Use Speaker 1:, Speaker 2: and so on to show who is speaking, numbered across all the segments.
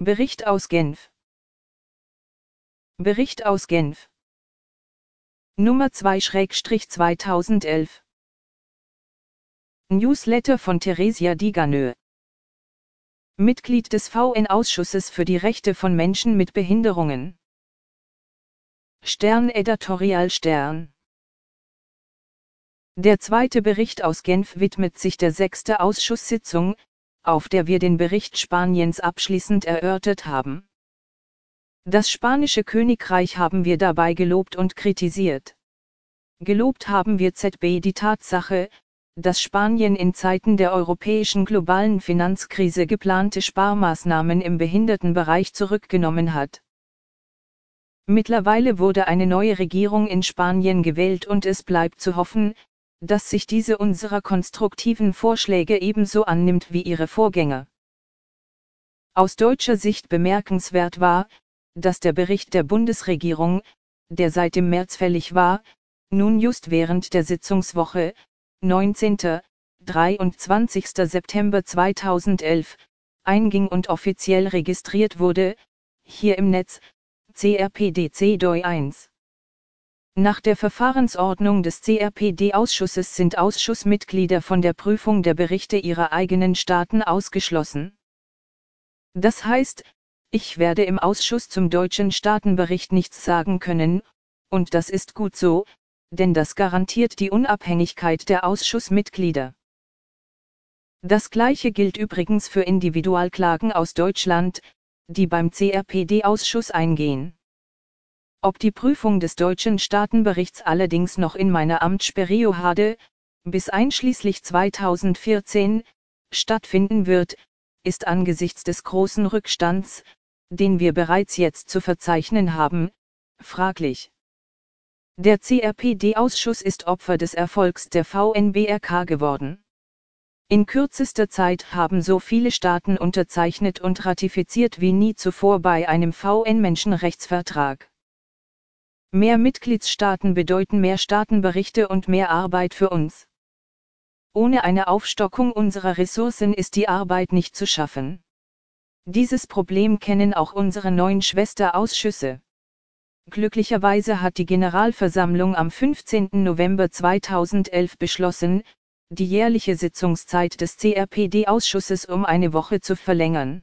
Speaker 1: Bericht aus Genf. Bericht aus Genf. Nummer 2/2011. Newsletter von Theresia Diganö. Mitglied des VN-Ausschusses für die Rechte von Menschen mit Behinderungen. Stern Editorial Stern. Der zweite Bericht aus Genf widmet sich der 6. Ausschusssitzung, auf der wir den Bericht Spaniens abschließend erörtert haben. Das spanische Königreich haben wir dabei gelobt und kritisiert. Gelobt haben wir ZB die Tatsache, dass Spanien in Zeiten der europäischen globalen Finanzkrise geplante Sparmaßnahmen im Behindertenbereich zurückgenommen hat. Mittlerweile wurde eine neue Regierung in Spanien gewählt und es bleibt zu hoffen, dass sich diese unserer konstruktiven Vorschläge ebenso annimmt wie ihre Vorgänger. Aus deutscher Sicht bemerkenswert war, dass der Bericht der Bundesregierung, der seit dem März fällig war, nun just während der Sitzungswoche, 19. / 23. September 2011, einging und offiziell registriert wurde, hier im Netz, CRPD DOI 1. Nach der Verfahrensordnung des CRPD-Ausschusses sind Ausschussmitglieder von der Prüfung der Berichte ihrer eigenen Staaten ausgeschlossen. Das heißt, ich werde im Ausschuss zum deutschen Staatenbericht nichts sagen können, und das ist gut so, denn das garantiert die Unabhängigkeit der Ausschussmitglieder. Das Gleiche gilt übrigens für Individualklagen aus Deutschland, die beim CRPD-Ausschuss eingehen. Ob die Prüfung des deutschen Staatenberichts allerdings noch in meiner Amtsperiode, bis einschließlich 2014, stattfinden wird, ist angesichts des großen Rückstands, den wir bereits jetzt zu verzeichnen haben, fraglich. Der CRPD-Ausschuss ist Opfer des Erfolgs der VN-BRK geworden. In kürzester Zeit haben so viele Staaten unterzeichnet und ratifiziert wie nie zuvor bei einem VN-Menschenrechtsvertrag. Mehr Mitgliedstaaten bedeuten mehr Staatenberichte und mehr Arbeit für uns. Ohne eine Aufstockung unserer Ressourcen ist die Arbeit nicht zu schaffen. Dieses Problem kennen auch unsere 9 Schwesterausschüsse. Glücklicherweise hat die Generalversammlung am 15. November 2011 beschlossen, die jährliche Sitzungszeit des CRPD-Ausschusses um eine Woche zu verlängern.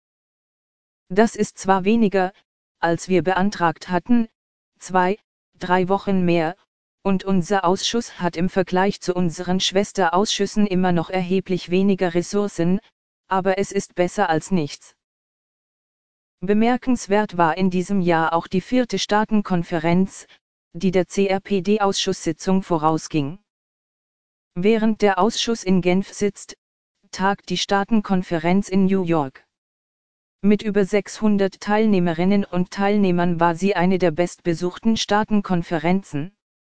Speaker 1: Das ist zwar weniger, als wir beantragt hatten, 2, 3 Wochen mehr, und unser Ausschuss hat im Vergleich zu unseren Schwesterausschüssen immer noch erheblich weniger Ressourcen, aber es ist besser als nichts. Bemerkenswert war in diesem Jahr auch die 4. Staatenkonferenz, die der CRPD-Ausschusssitzung vorausging. Während der Ausschuss in Genf sitzt, tagt die Staatenkonferenz in New York. Mit über 600 Teilnehmerinnen und Teilnehmern war sie eine der bestbesuchten Staatenkonferenzen.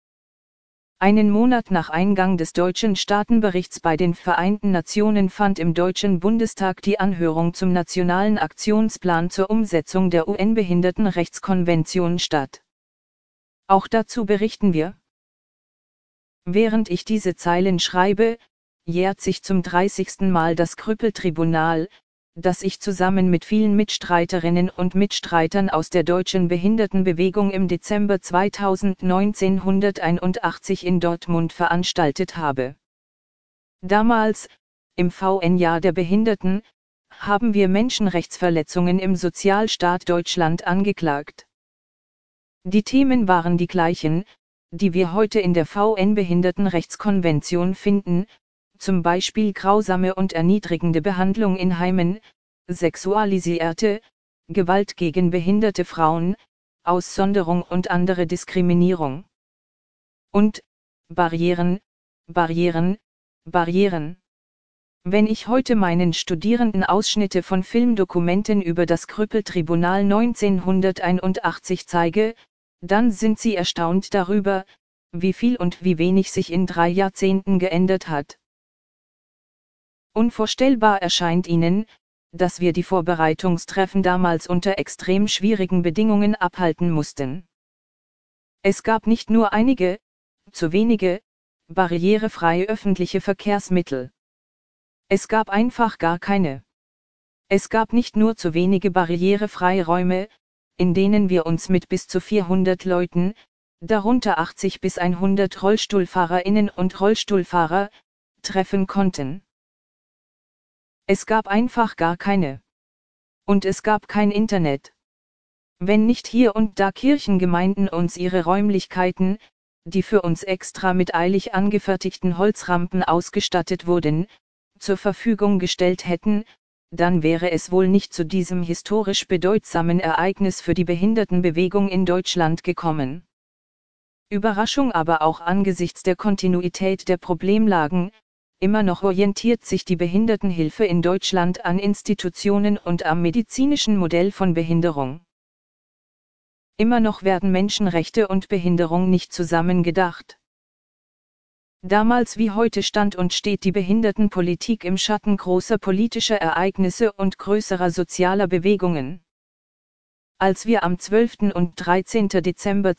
Speaker 1: Einen Monat nach Eingang des deutschen Staatenberichts bei den Vereinten Nationen fand im Deutschen Bundestag die Anhörung zum Nationalen Aktionsplan zur Umsetzung der UN-Behindertenrechtskonvention statt. Auch dazu berichten wir. Während ich diese Zeilen schreibe, jährt sich zum 30. Mal das Krüppel-Tribunal, das ich zusammen mit vielen Mitstreiterinnen und Mitstreitern aus der deutschen Behindertenbewegung im Dezember 1981 in Dortmund veranstaltet habe. Damals, im VN-Jahr der Behinderten, haben wir Menschenrechtsverletzungen im Sozialstaat Deutschland angeklagt. Die Themen waren die gleichen, die wir heute in der VN-Behindertenrechtskonvention finden, zum Beispiel grausame und erniedrigende Behandlung in Heimen, sexualisierte Gewalt gegen behinderte Frauen, Aussonderung und andere Diskriminierung. Und Barrieren, Barrieren, Barrieren. Wenn ich heute meinen Studierenden Ausschnitte von Filmdokumenten über das Krüppel-Tribunal 1981 zeige, dann sind sie erstaunt darüber, wie viel und wie wenig sich in 3 Jahrzehnten geändert hat. Unvorstellbar erscheint Ihnen, dass wir die Vorbereitungstreffen damals unter extrem schwierigen Bedingungen abhalten mussten. Es gab nicht nur einige, zu wenige, barrierefreie öffentliche Verkehrsmittel. Es gab einfach gar keine. Es gab nicht nur zu wenige barrierefreie Räume, in denen wir uns mit bis zu 400 Leuten, darunter 80 bis 100 RollstuhlfahrerInnen und Rollstuhlfahrer, treffen konnten. Es gab einfach gar keine. Und es gab kein Internet. Wenn nicht hier und da Kirchengemeinden uns ihre Räumlichkeiten, die für uns extra mit eilig angefertigten Holzrampen ausgestattet wurden, zur Verfügung gestellt hätten, dann wäre es wohl nicht zu diesem historisch bedeutsamen Ereignis für die Behindertenbewegung in Deutschland gekommen. Überraschung aber auch angesichts der Kontinuität der Problemlagen, immer noch orientiert sich die Behindertenhilfe in Deutschland an Institutionen und am medizinischen Modell von Behinderung. Immer noch werden Menschenrechte und Behinderung nicht zusammen gedacht. Damals wie heute stand und steht die Behindertenpolitik im Schatten großer politischer Ereignisse und größerer sozialer Bewegungen. Als wir am 12. und 13. Dezember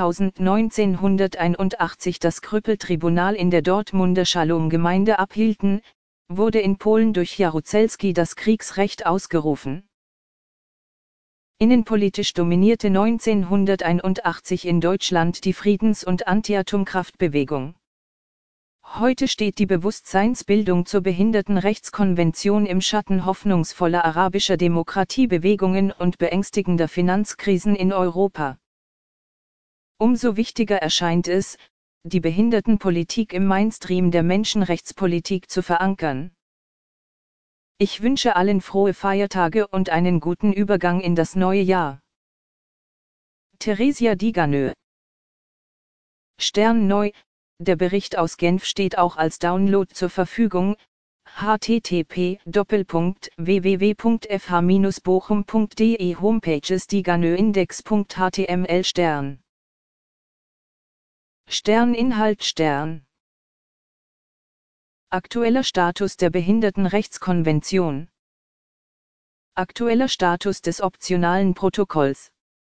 Speaker 1: 1981 das Krüppeltribunal in der Dortmunder Shalom-Gemeinde abhielten, wurde in Polen durch Jaruzelski das Kriegsrecht ausgerufen. Innenpolitisch dominierte 1981 in Deutschland die Friedens- und Anti-Atomkraftbewegung. Heute steht die Bewusstseinsbildung zur Behindertenrechtskonvention im Schatten hoffnungsvoller arabischer Demokratiebewegungen und beängstigender Finanzkrisen in Europa. Umso wichtiger erscheint es, die Behindertenpolitik im Mainstream der Menschenrechtspolitik zu verankern. Ich wünsche allen frohe Feiertage und einen guten Übergang in das neue Jahr. Theresia Diganö. Stern neu, der Bericht aus Genf steht auch als Download zur Verfügung, http://www.fh-bochum.de Homepages Diganö-Index.html Stern. Sterninhalt Stern. Aktueller Status der Behindertenrechtskonvention. Aktueller Status des optionalen Protokolls.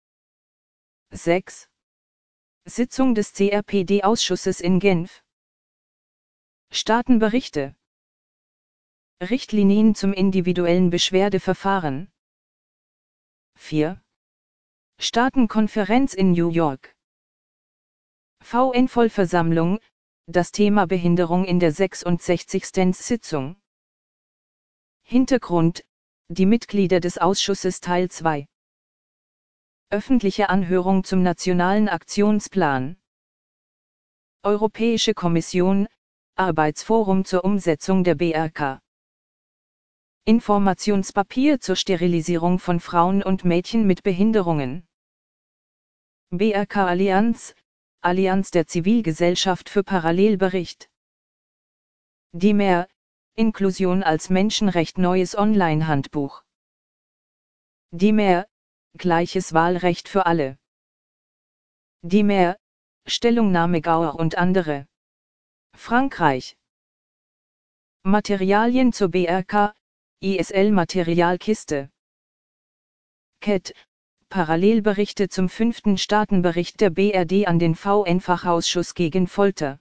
Speaker 1: 6. Sitzung des CRPD-Ausschusses in Genf. Staatenberichte. Richtlinien zum individuellen Beschwerdeverfahren. 4. Staatenkonferenz in New York. VN-Vollversammlung, das Thema Behinderung in der 66. Sitzung. Hintergrund, die Mitglieder des Ausschusses Teil 2. Öffentliche Anhörung zum Nationalen Aktionsplan. Europäische Kommission, Arbeitsforum zur Umsetzung der BRK. Informationspapier zur Sterilisierung von Frauen und Mädchen mit Behinderungen. BRK Allianz, Allianz der Zivilgesellschaft für Parallelbericht. DiMer, Inklusion als Menschenrecht neues Online-Handbuch. DiMer, gleiches Wahlrecht für alle. DiMer, Stellungnahme Gauer und andere. Frankreich. Materialien zur BRK, ISL Materialkiste. CAT, Parallelberichte zum 5. Staatenbericht der BRD an den VN-Fachausschuss gegen Folter.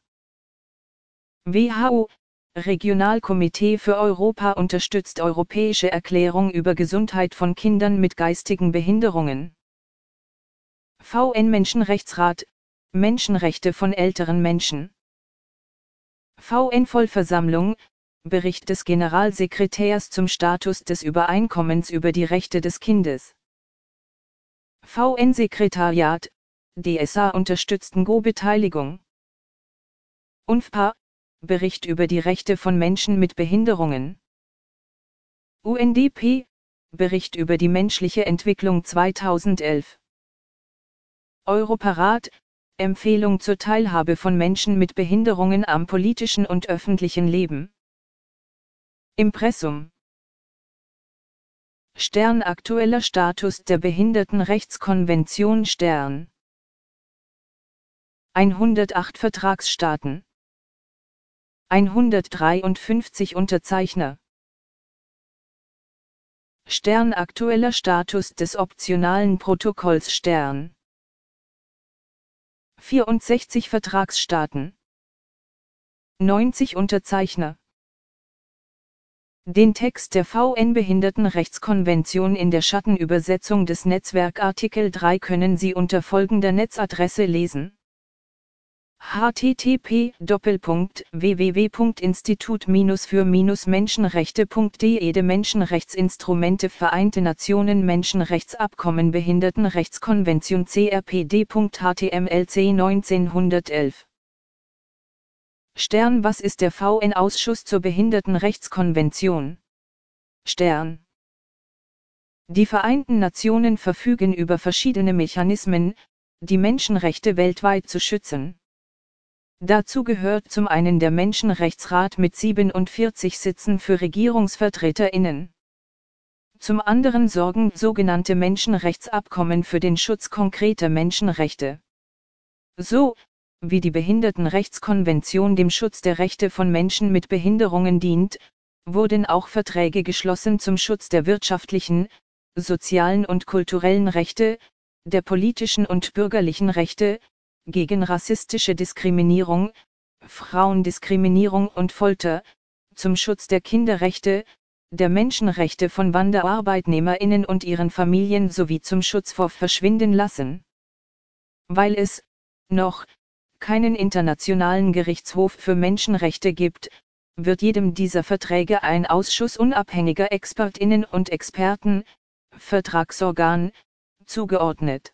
Speaker 1: WHO, Regionalkomitee für Europa unterstützt Europäische Erklärung über Gesundheit von Kindern mit geistigen Behinderungen. VN-Menschenrechtsrat, Menschenrechte von älteren Menschen. VN-Vollversammlung, Bericht des Generalsekretärs zum Status des Übereinkommens über die Rechte des Kindes. VN-Sekretariat, DSA unterstützt NGO-Beteiligung. UNFPA, Bericht über die Rechte von Menschen mit Behinderungen. UNDP, Bericht über die menschliche Entwicklung 2011. Europarat, Empfehlung zur Teilhabe von Menschen mit Behinderungen am politischen und öffentlichen Leben. Impressum. Stern aktueller Status der Behindertenrechtskonvention Stern. 108 Vertragsstaaten. 153 Unterzeichner. Stern aktueller Status des optionalen Protokolls Stern. 64 Vertragsstaaten. 90 Unterzeichner. Den Text der VN-Behindertenrechtskonvention in der Schattenübersetzung des Netzwerkartikel 3 können Sie unter folgender Netzadresse lesen: http://www.institut-für-menschenrechte.de De Menschenrechtsinstrumente Vereinte Nationen Menschenrechtsabkommen Behindertenrechtskonvention CRPD.html C 1911 Was ist der VN-Ausschuss zur Behindertenrechtskonvention? Die Vereinten Nationen verfügen über verschiedene Mechanismen, die Menschenrechte weltweit zu schützen. Dazu gehört zum einen der Menschenrechtsrat mit 47 Sitzen für RegierungsvertreterInnen. Zum anderen sorgen sogenannte Menschenrechtsabkommen für den Schutz konkreter Menschenrechte. So, wie die Behindertenrechtskonvention dem Schutz der Rechte von Menschen mit Behinderungen dient, wurden auch Verträge geschlossen zum Schutz der wirtschaftlichen, sozialen und kulturellen Rechte, der politischen und bürgerlichen Rechte, gegen rassistische Diskriminierung, Frauendiskriminierung und Folter, zum Schutz der Kinderrechte, der Menschenrechte von WanderarbeitnehmerInnen und ihren Familien sowie zum Schutz vor Verschwindenlassen. Weil es noch keinen internationalen Gerichtshof für Menschenrechte gibt, wird jedem dieser Verträge ein Ausschuss unabhängiger ExpertInnen und Experten, Vertragsorgan, zugeordnet.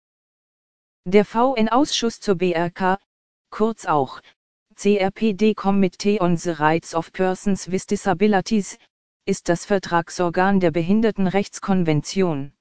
Speaker 1: Der VN-Ausschuss zur BRK, kurz auch CRPD Committee on the Rights of Persons with Disabilities, ist das Vertragsorgan der Behindertenrechtskonvention.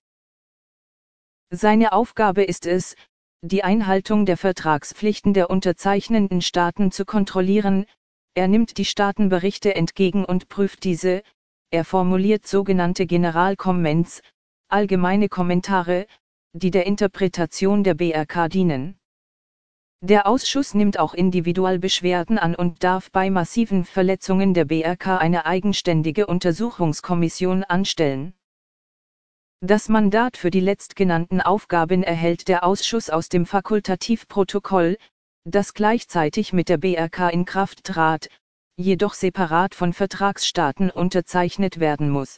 Speaker 1: Seine Aufgabe ist es, die Einhaltung der Vertragspflichten der unterzeichnenden Staaten zu kontrollieren. Er nimmt die Staatenberichte entgegen und prüft diese, er formuliert sogenannte Generalkomments, allgemeine Kommentare, die der Interpretation der BRK dienen. Der Ausschuss nimmt auch Individualbeschwerden an und darf bei massiven Verletzungen der BRK eine eigenständige Untersuchungskommission anstellen. Das Mandat für die letztgenannten Aufgaben erhält der Ausschuss aus dem Fakultativprotokoll, das gleichzeitig mit der BRK in Kraft trat, jedoch separat von Vertragsstaaten unterzeichnet werden muss.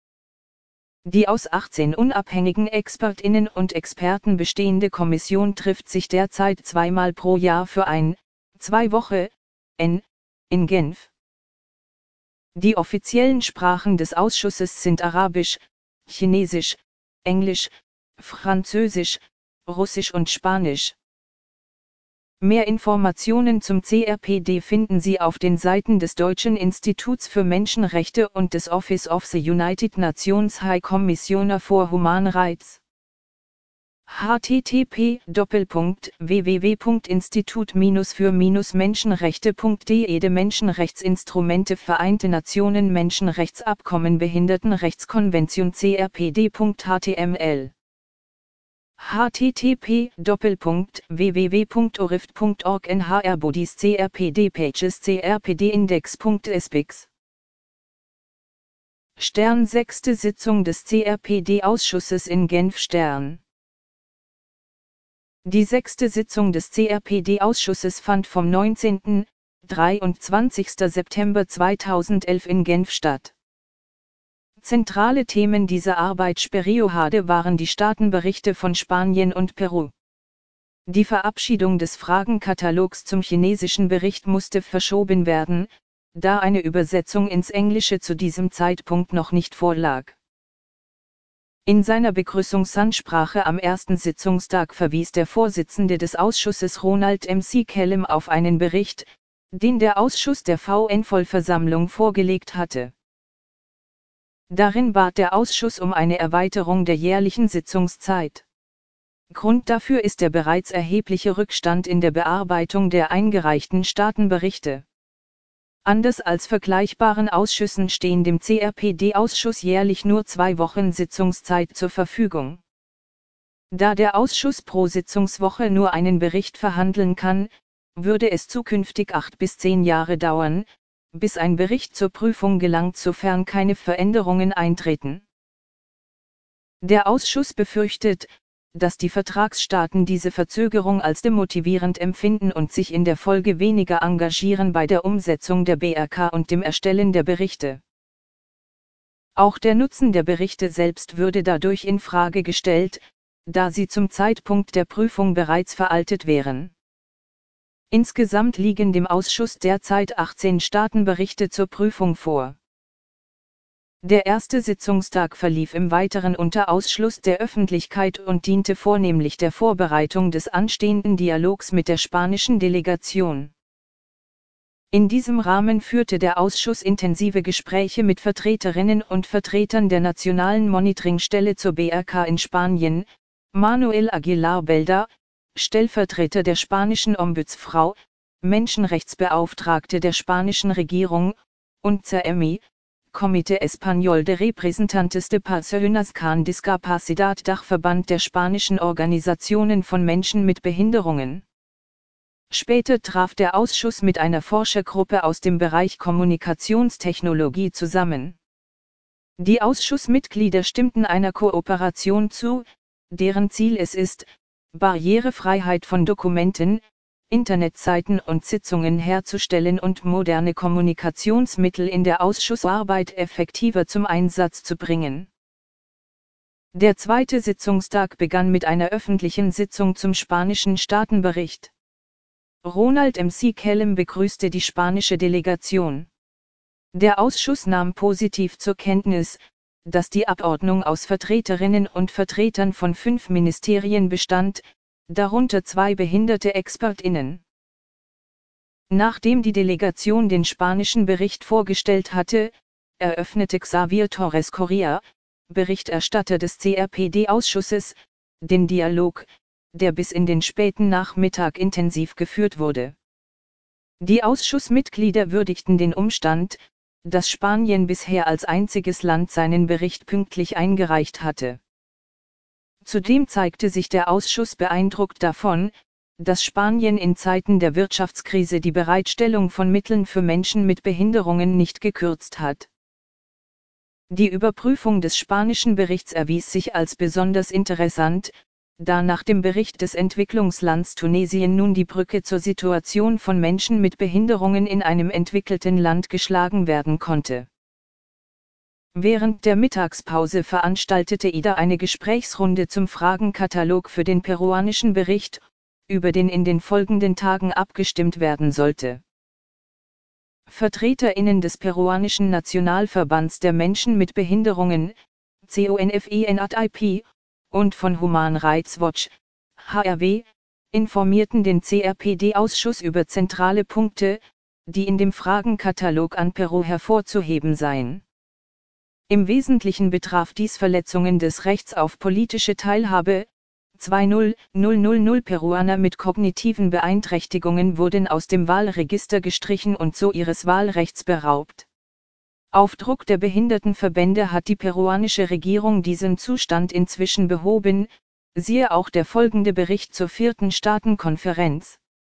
Speaker 1: Die aus 18 unabhängigen ExpertInnen und Experten bestehende Kommission trifft sich derzeit zweimal pro Jahr für ein 2 Wochen in Genf. Die offiziellen Sprachen des Ausschusses sind Arabisch, Chinesisch, Englisch, Französisch, Russisch und Spanisch. Mehr Informationen zum CRPD finden Sie auf den Seiten des Deutschen Instituts für Menschenrechte und des Office of the United Nations High Commissioner for Human Rights. http://www.institut-für-menschenrechte.de De Menschenrechtsinstrumente Vereinte Nationen Menschenrechtsabkommen Behindertenrechtskonvention CRPD.html http://www.orift.org NHR-Bodies CRPD Pages CRPD-Index.spix 6. Sitzung des CRPD-Ausschusses in Genf. Die 6. Sitzung des CRPD-Ausschusses fand vom 19. / 23. September 2011 in Genf statt. Zentrale Themen dieser Arbeitsperiode waren die Staatenberichte von Spanien und Peru. Die Verabschiedung des Fragenkatalogs zum chinesischen Bericht musste verschoben werden, da eine Übersetzung ins Englische zu diesem Zeitpunkt noch nicht vorlag. In seiner Begrüßungsansprache am ersten Sitzungstag verwies der Vorsitzende des Ausschusses Ronald McCallum auf einen Bericht, den der Ausschuss der VN-Vollversammlung vorgelegt hatte. Darin bat der Ausschuss um eine Erweiterung der jährlichen Sitzungszeit. Grund dafür ist der bereits erhebliche Rückstand in der Bearbeitung der eingereichten Staatenberichte. Anders als vergleichbaren Ausschüssen stehen dem CRPD-Ausschuss jährlich nur 2 Wochen Sitzungszeit zur Verfügung. Da der Ausschuss pro Sitzungswoche nur einen Bericht verhandeln kann, würde es zukünftig 8 bis 10 Jahre dauern, bis ein Bericht zur Prüfung gelangt, sofern keine Veränderungen eintreten. Der Ausschuss befürchtet, dass die Vertragsstaaten diese Verzögerung als demotivierend empfinden und sich in der Folge weniger engagieren bei der Umsetzung der BRK und dem Erstellen der Berichte. Auch der Nutzen der Berichte selbst würde dadurch in Frage gestellt, da sie zum Zeitpunkt der Prüfung bereits veraltet wären. Insgesamt liegen dem Ausschuss derzeit 18 Staatenberichte zur Prüfung vor. Der erste Sitzungstag verlief im Weiteren unter Ausschluss der Öffentlichkeit und diente vornehmlich der Vorbereitung des anstehenden Dialogs mit der spanischen Delegation. In diesem Rahmen führte der Ausschuss intensive Gespräche mit Vertreterinnen und Vertretern der Nationalen Monitoringstelle zur BRK in Spanien, Manuel Aguilar Belda, Stellvertreter der spanischen Ombudsfrau, Menschenrechtsbeauftragte der spanischen Regierung, und CERMI, Comité Español de Representantes de Personas con Discapacidad, Dachverband der spanischen Organisationen von Menschen mit Behinderungen. Später traf der Ausschuss mit einer Forschergruppe aus dem Bereich Kommunikationstechnologie zusammen. Die Ausschussmitglieder stimmten einer Kooperation zu, deren Ziel es ist, Barrierefreiheit von Dokumenten, Internetseiten und Sitzungen herzustellen und moderne Kommunikationsmittel in der Ausschussarbeit effektiver zum Einsatz zu bringen. Der zweite Sitzungstag begann mit einer öffentlichen Sitzung zum spanischen Staatenbericht. Ronald M. Kellem begrüßte die spanische Delegation. Der Ausschuss nahm positiv zur Kenntnis, dass die Abordnung aus Vertreterinnen und Vertretern von 5 Ministerien bestand, darunter 2 behinderte ExpertInnen. Nachdem die Delegation den spanischen Bericht vorgestellt hatte, eröffnete Xavier Torres Correa, Berichterstatter des CRPD-Ausschusses, den Dialog, der bis in den späten Nachmittag intensiv geführt wurde. Die Ausschussmitglieder würdigten den Umstand, dass Spanien bisher als einziges Land seinen Bericht pünktlich eingereicht hatte. Zudem zeigte sich der Ausschuss beeindruckt davon, dass Spanien in Zeiten der Wirtschaftskrise die Bereitstellung von Mitteln für Menschen mit Behinderungen nicht gekürzt hat. Die Überprüfung des spanischen Berichts erwies sich als besonders interessant, da nach dem Bericht des Entwicklungslands Tunesien nun die Brücke zur Situation von Menschen mit Behinderungen in einem entwickelten Land geschlagen werden konnte. Während der Mittagspause veranstaltete IDA eine Gesprächsrunde zum Fragenkatalog für den peruanischen Bericht, über den in den folgenden Tagen abgestimmt werden sollte. VertreterInnen des peruanischen Nationalverbands der Menschen mit Behinderungen, CONFINATIP, und von Human Rights Watch, HRW, informierten den CRPD-Ausschuss über zentrale Punkte, die in dem Fragenkatalog an Peru hervorzuheben seien. Im Wesentlichen betraf dies Verletzungen des Rechts auf politische Teilhabe. 20.000 Peruaner mit kognitiven Beeinträchtigungen wurden aus dem Wahlregister gestrichen und so ihres Wahlrechts beraubt. Auf Druck der Behindertenverbände hat die peruanische Regierung diesen Zustand inzwischen behoben, siehe auch der folgende Bericht zur 4. Staatenkonferenz.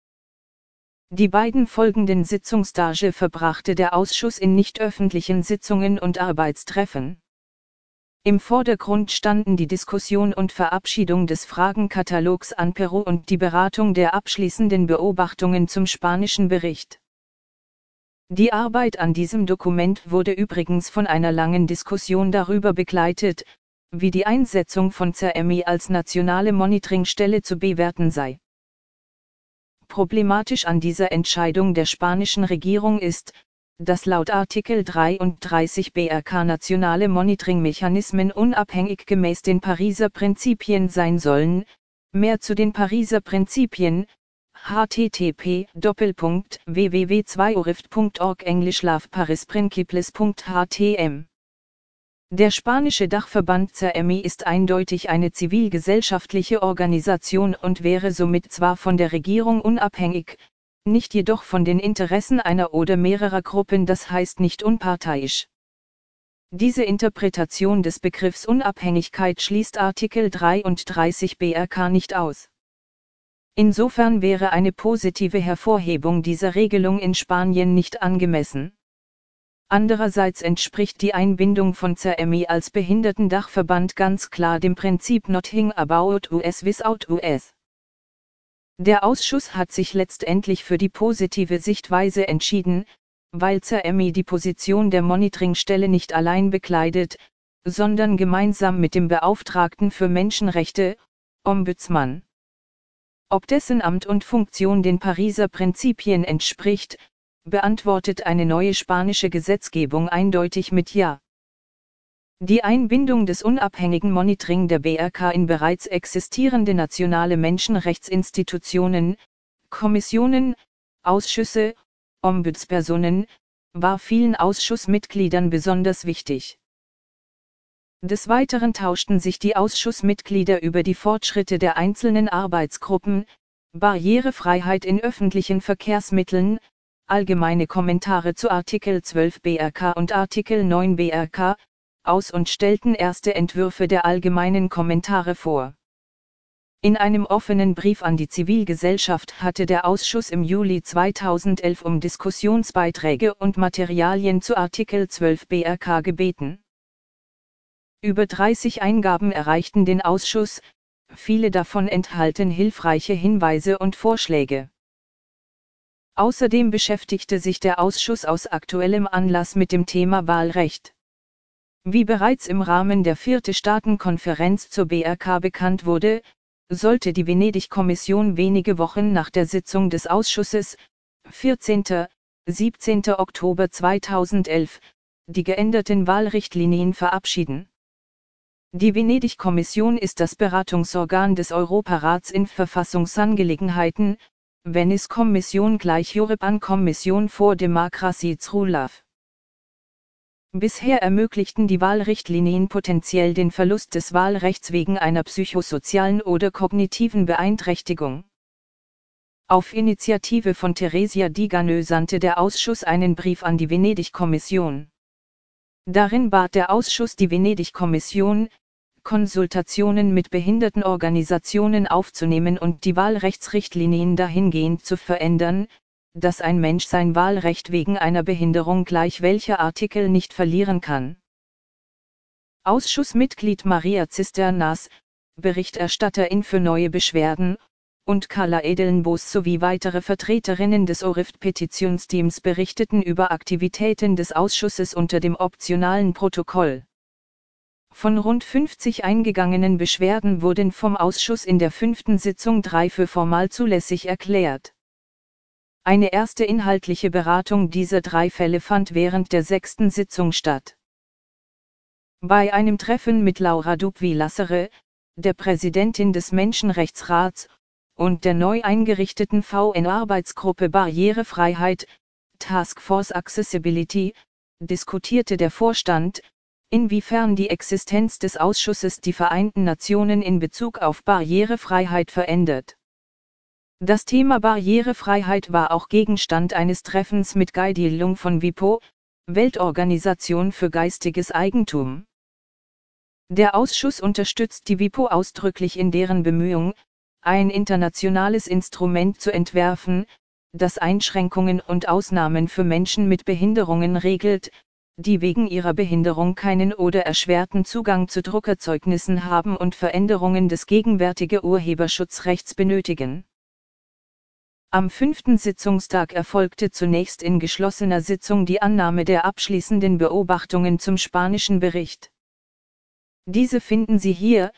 Speaker 1: Die beiden folgenden Sitzungstage verbrachte der Ausschuss in nicht öffentlichen Sitzungen und Arbeitstreffen. Im Vordergrund standen die Diskussion und Verabschiedung des Fragenkatalogs an Peru und die Beratung der abschließenden Beobachtungen zum spanischen Bericht. Die Arbeit an diesem Dokument wurde übrigens von einer langen Diskussion darüber begleitet, wie die Einsetzung von CERMI als nationale Monitoringstelle zu bewerten sei. Problematisch an dieser Entscheidung der spanischen Regierung ist, dass laut Artikel 33 BRK nationale Monitoringmechanismen unabhängig gemäß den Pariser Prinzipien sein sollen. Mehr zu den Pariser Prinzipien: http://www.2orift.org Englisch Love Paris Principles.htm. Der spanische Dachverband CERMI ist eindeutig eine zivilgesellschaftliche Organisation und wäre somit zwar von der Regierung unabhängig, nicht jedoch von den Interessen einer oder mehrerer Gruppen, das heißt nicht unparteiisch. Diese Interpretation des Begriffs Unabhängigkeit schließt Artikel 33 BRK nicht aus. Insofern wäre eine positive Hervorhebung dieser Regelung in Spanien nicht angemessen. Andererseits entspricht die Einbindung von CERMI als Behindertendachverband ganz klar dem Prinzip Nothing about us without us. Der Ausschuss hat sich letztendlich für die positive Sichtweise entschieden, weil CERMI die Position der Monitoringstelle nicht allein bekleidet, sondern gemeinsam mit dem Beauftragten für Menschenrechte, Ombudsmann. Ob dessen Amt und Funktion den Pariser Prinzipien entspricht, beantwortet eine neue spanische Gesetzgebung eindeutig mit Ja. Die Einbindung des unabhängigen Monitoring der BRK in bereits existierende nationale Menschenrechtsinstitutionen, Kommissionen, Ausschüsse, Ombudspersonen, war vielen Ausschussmitgliedern besonders wichtig. Des Weiteren tauschten sich die Ausschussmitglieder über die Fortschritte der einzelnen Arbeitsgruppen, Barrierefreiheit in öffentlichen Verkehrsmitteln, allgemeine Kommentare zu Artikel 12 BRK und Artikel 9 BRK, aus und stellten erste Entwürfe der allgemeinen Kommentare vor. In einem offenen Brief an die Zivilgesellschaft hatte der Ausschuss im Juli 2011 um Diskussionsbeiträge und Materialien zu Artikel 12 BRK gebeten. Über 30 Eingaben erreichten den Ausschuss, viele davon enthalten hilfreiche Hinweise und Vorschläge. Außerdem beschäftigte sich der Ausschuss aus aktuellem Anlass mit dem Thema Wahlrecht. Wie bereits im Rahmen der 4. Staatenkonferenz zur BRK bekannt wurde, sollte die Venedig-Kommission wenige Wochen nach der Sitzung des Ausschusses, 14. 17. Oktober 2011, die geänderten Wahlrichtlinien verabschieden. Die Venedig-Kommission ist das Beratungsorgan des Europarats in Verfassungsangelegenheiten, Venice-Kommission gleich European-Kommission for Democracy's Rule of. Bisher ermöglichten die Wahlrichtlinien potenziell den Verlust des Wahlrechts wegen einer psychosozialen oder kognitiven Beeinträchtigung. Auf Initiative von Theresia Di Ganő sandte der Ausschuss einen Brief an die Venedig-Kommission. Darin bat der Ausschuss die Venedig-Kommission, Konsultationen mit Behindertenorganisationen aufzunehmen und die Wahlrechtsrichtlinien dahingehend zu verändern, dass ein Mensch sein Wahlrecht wegen einer Behinderung gleich welcher Artikel nicht verlieren kann. Ausschussmitglied Maria Cisternas, Berichterstatterin für neue Beschwerden, und Carla Edelenbos sowie weitere Vertreterinnen des ORIFT-Petitionsteams berichteten über Aktivitäten des Ausschusses unter dem optionalen Protokoll. Von rund 50 eingegangenen Beschwerden wurden vom Ausschuss in der 5. Sitzung 3 für formal zulässig erklärt. Eine erste inhaltliche Beratung dieser 3 Fälle fand während der 6. Sitzung statt. Bei einem Treffen mit Laura Dupuy-Lassere, der Präsidentin des Menschenrechtsrats, und der neu eingerichteten VN-Arbeitsgruppe Barrierefreiheit, Task Force Accessibility, diskutierte der Vorstand, inwiefern die Existenz des Ausschusses die Vereinten Nationen in Bezug auf Barrierefreiheit verändert. Das Thema Barrierefreiheit war auch Gegenstand eines Treffens mit Guy de Jong von WIPO, Weltorganisation für geistiges Eigentum. Der Ausschuss unterstützt die WIPO ausdrücklich in deren Bemühung, ein internationales Instrument zu entwerfen, das Einschränkungen und Ausnahmen für Menschen mit Behinderungen regelt, die wegen ihrer Behinderung keinen oder erschwerten Zugang zu Druckerzeugnissen haben und Veränderungen des gegenwärtigen Urheberschutzrechts benötigen. Am 5. Sitzungstag erfolgte zunächst in geschlossener Sitzung die Annahme der abschließenden Beobachtungen zum spanischen Bericht. Diese finden Sie hier,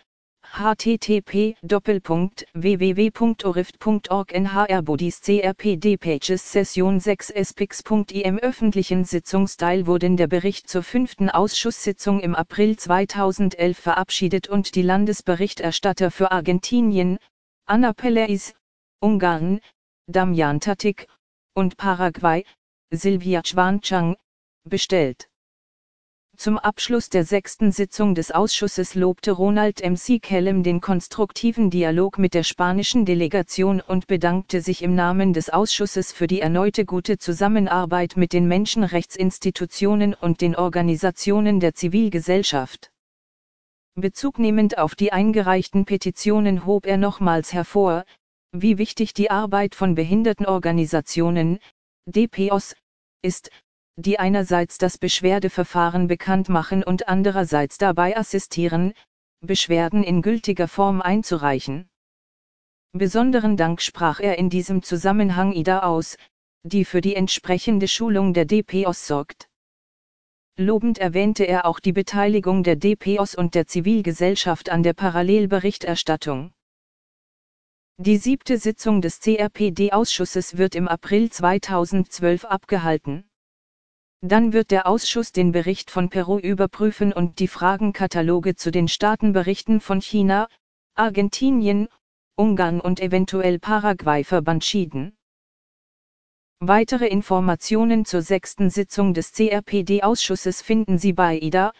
Speaker 1: http://www.orift.org NHR-Bodies CRPD Pages Session 6 spix.i. Im öffentlichen Sitzungsteil wurden der Bericht zur 5. Ausschusssitzung im April 2011 verabschiedet und die Landesberichterstatter für Argentinien, Ana Peláez, Ungarn, Damian Tatic, und Paraguay, Silvia Schwanchang, bestellt. Zum Abschluss der 6. Sitzung des Ausschusses lobte Ronald M. Kellem den konstruktiven Dialog mit der spanischen Delegation und bedankte sich im Namen des Ausschusses für die erneute gute Zusammenarbeit mit den Menschenrechtsinstitutionen und den Organisationen der Zivilgesellschaft. Bezugnehmend auf die eingereichten Petitionen hob er nochmals hervor, wie wichtig die Arbeit von Behindertenorganisationen, DPOs, ist, die einerseits das Beschwerdeverfahren bekannt machen und andererseits dabei assistieren, Beschwerden in gültiger Form einzureichen. Besonderen Dank sprach er in diesem Zusammenhang IDA aus, die für die entsprechende Schulung der DPOS sorgt. Lobend erwähnte er auch die Beteiligung der DPOS und der Zivilgesellschaft an der Parallelberichterstattung. Die 7. Sitzung des CRPD-Ausschusses wird im April 2012 abgehalten. Dann wird der Ausschuss den Bericht von Peru überprüfen und die Fragenkataloge zu den Staatenberichten von China, Argentinien, Ungarn und eventuell Paraguay verabschieden. Weitere Informationen zur 6. Sitzung des CRPD-Ausschusses finden Sie bei IDA,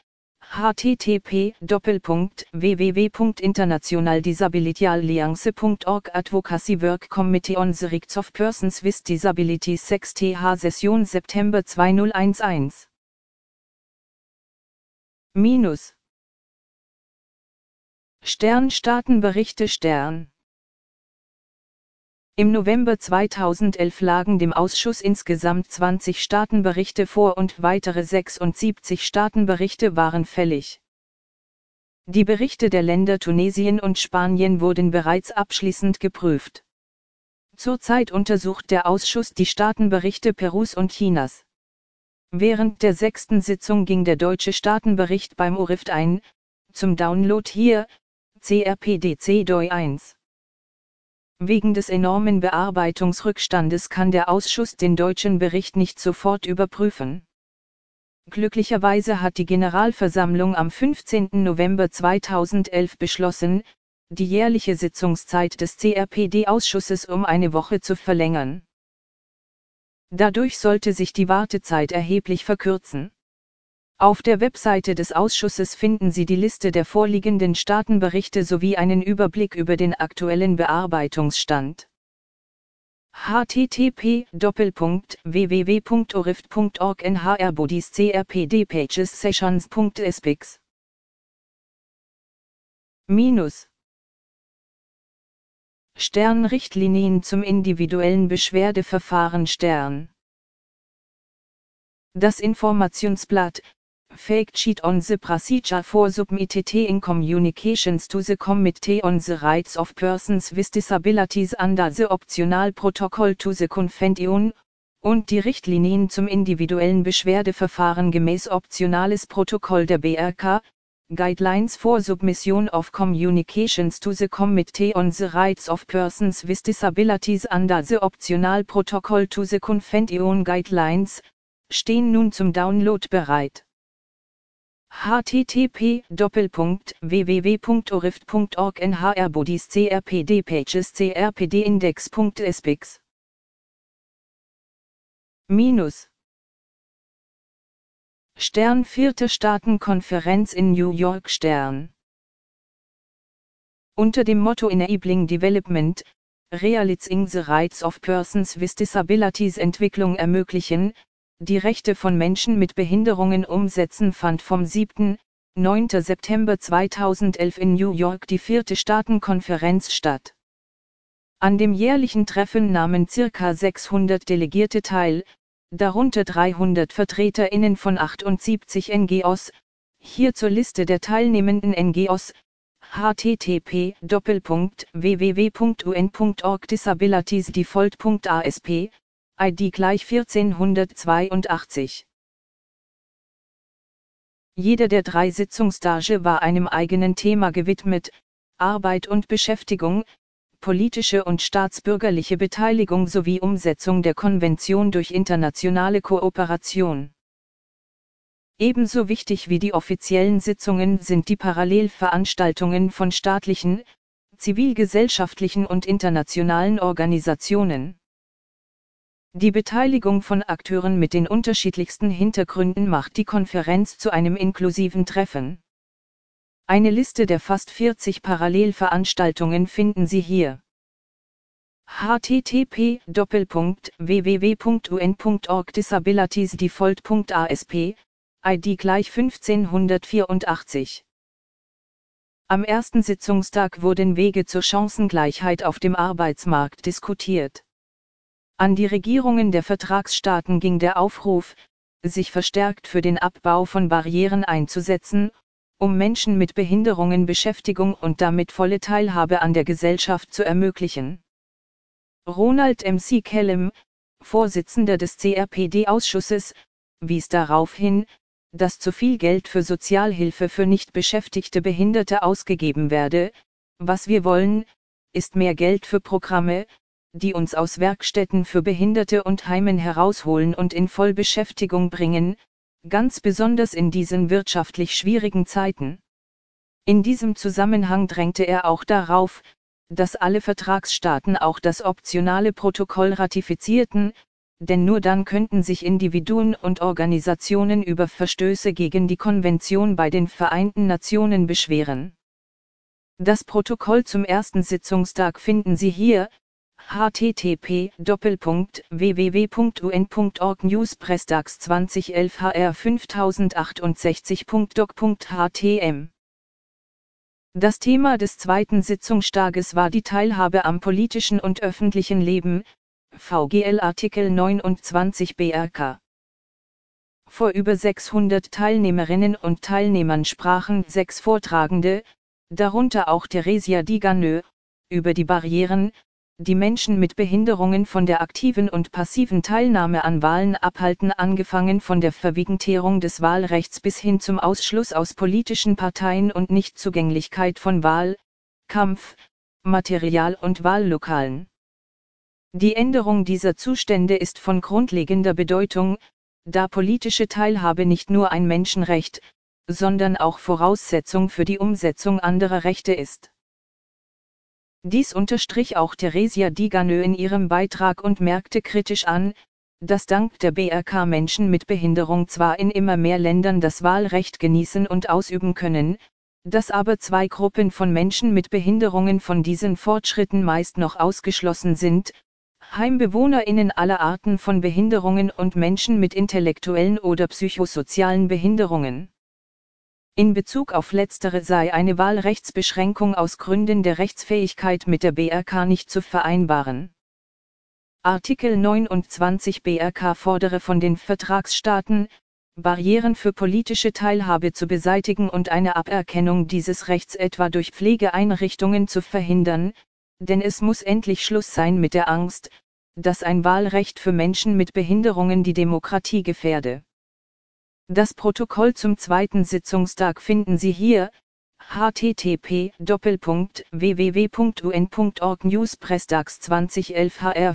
Speaker 1: http://internationaldisabilityalliance.org Advocacy Work Committee on the Rights of Persons with Disabilities 6th Session September 2011. Staatenberichte Im November 2011 lagen dem Ausschuss insgesamt 20 Staatenberichte vor und weitere 76 Staatenberichte waren fällig. Die Berichte der Länder Tunesien und Spanien wurden bereits abschließend geprüft. Zurzeit untersucht der Ausschuss die Staatenberichte Perus und Chinas. Während der 6. Sitzung ging der deutsche Staatenbericht beim URIFT ein, zum Download hier, CRPD-C DOI 1. Wegen des enormen Bearbeitungsrückstandes kann der Ausschuss den deutschen Bericht nicht sofort überprüfen. Glücklicherweise hat die Generalversammlung am 15. November 2011 beschlossen, die jährliche Sitzungszeit des CRPD-Ausschusses um eine Woche zu verlängern. Dadurch sollte sich die Wartezeit erheblich verkürzen. Auf der Webseite des Ausschusses finden Sie die Liste der vorliegenden Staatenberichte sowie einen Überblick über den aktuellen Bearbeitungsstand. http://www.orift.org NHR-Bodies CRPD Pages Sessions.spx Richtlinien zum individuellen Beschwerdeverfahren Das Informationsblatt Fact Sheet on the Procedure for Submitting Communications to the Committee on the Rights of Persons with Disabilities under the Optional Protocol to the Convention und die Richtlinien zum individuellen Beschwerdeverfahren gemäß Optionales Protokoll der BRK, Guidelines for Submission of Communications to the Committee on the Rights of Persons with Disabilities under the Optional Protocol to the Convention Guidelines, stehen nun zum Download bereit. http://www.orift.org NHR-Bodies CRPD Pages CRPD-Index.spx Vierte Staatenkonferenz in New York Unter dem Motto Enabling Development, Realizing the Rights of Persons with Disabilities Entwicklung ermöglichen, die Rechte von Menschen mit Behinderungen umsetzen fand vom 7. 9. September 2011 in New York die 4. Staatenkonferenz statt. An dem jährlichen Treffen nahmen ca. 600 Delegierte teil, darunter 300 VertreterInnen von 78 NGOs, hier zur Liste der teilnehmenden NGOs, http://www.un.org disabilitiesdefault.asp, ID = 1482. Jede der 3 Sitzungstage war einem eigenen Thema gewidmet: Arbeit und Beschäftigung, politische und staatsbürgerliche Beteiligung sowie Umsetzung der Konvention durch internationale Kooperation. Ebenso wichtig wie die offiziellen Sitzungen sind die Parallelveranstaltungen von staatlichen, zivilgesellschaftlichen und internationalen Organisationen. Die Beteiligung von Akteuren mit den unterschiedlichsten Hintergründen macht die Konferenz zu einem inklusiven Treffen. Eine Liste der fast 40 Parallelveranstaltungen finden Sie hier. http://www.un.org disabilitiesdefault.asp, ID = 1584. Am ersten Sitzungstag wurden Wege zur Chancengleichheit auf dem Arbeitsmarkt diskutiert. An die Regierungen der Vertragsstaaten ging der Aufruf, sich verstärkt für den Abbau von Barrieren einzusetzen, um Menschen mit Behinderungen Beschäftigung und damit volle Teilhabe an der Gesellschaft zu ermöglichen. Ronald M. C. Kellem, Vorsitzender des CRPD-Ausschusses, wies darauf hin, dass zu viel Geld für Sozialhilfe für nicht beschäftigte Behinderte ausgegeben werde. Was wir wollen, ist mehr Geld für Programme, die uns aus Werkstätten für Behinderte und Heimen herausholen und in Vollbeschäftigung bringen, ganz besonders in diesen wirtschaftlich schwierigen Zeiten. In diesem Zusammenhang drängte er auch darauf, dass alle Vertragsstaaten auch das optionale Protokoll ratifizierten, denn nur dann könnten sich Individuen und Organisationen über Verstöße gegen die Konvention bei den Vereinten Nationen beschweren. Das Protokoll zum ersten Sitzungstag finden Sie hier: http://www.un.org Newspresstags 2011 HR 5068.doc.htm. Das Thema des zweiten Sitzungstages war die Teilhabe am politischen und öffentlichen Leben, VGL Artikel 29 BRK. Vor über 600 Teilnehmerinnen und Teilnehmern sprachen 6 Vortragende, darunter auch Theresia Diganö, über die Barrieren, die Menschen mit Behinderungen von der aktiven und passiven Teilnahme an Wahlen abhalten, angefangen von der Verwigentierung des Wahlrechts bis hin zum Ausschluss aus politischen Parteien und Nichtzugänglichkeit von Wahl, Kampf, Material und Wahllokalen. Die Änderung dieser Zustände ist von grundlegender Bedeutung, da politische Teilhabe nicht nur ein Menschenrecht, sondern auch Voraussetzung für die Umsetzung anderer Rechte ist. Dies unterstrich auch Theresia Diganö in ihrem Beitrag und merkte kritisch an, dass dank der BRK Menschen mit Behinderung zwar in immer mehr Ländern das Wahlrecht genießen und ausüben können, dass aber 2 Gruppen von Menschen mit Behinderungen von diesen Fortschritten meist noch ausgeschlossen sind: HeimbewohnerInnen aller Arten von Behinderungen und Menschen mit intellektuellen oder psychosozialen Behinderungen. In Bezug auf letztere sei eine Wahlrechtsbeschränkung aus Gründen der Rechtsfähigkeit mit der BRK nicht zu vereinbaren. Artikel 29 BRK fordere von den Vertragsstaaten, Barrieren für politische Teilhabe zu beseitigen und eine Aberkennung dieses Rechts etwa durch Pflegeeinrichtungen zu verhindern, denn es muss endlich Schluss sein mit der Angst, dass ein Wahlrecht für Menschen mit Behinderungen die Demokratie gefährde. Das Protokoll zum zweiten Sitzungstag finden Sie hier: http://www.un.org Newspresstags 2011 HR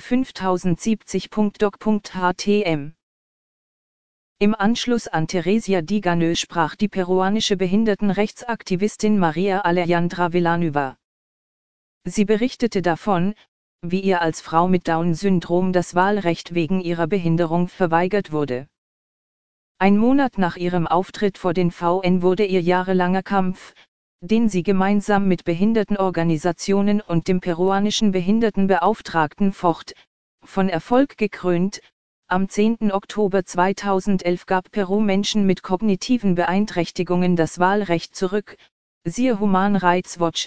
Speaker 1: 5070.doc.htm. Im Anschluss an Theresia Diganö sprach die peruanische Behindertenrechtsaktivistin Maria Alejandra Villanueva. Sie berichtete davon, wie ihr als Frau mit Down-Syndrom das Wahlrecht wegen ihrer Behinderung verweigert wurde. Ein Monat nach ihrem Auftritt vor den VN wurde ihr jahrelanger Kampf, den sie gemeinsam mit Behindertenorganisationen und dem peruanischen Behindertenbeauftragten focht, von Erfolg gekrönt. Am 10. Oktober 2011 gab Peru Menschen mit kognitiven Beeinträchtigungen das Wahlrecht zurück, siehe Human Rights Watch,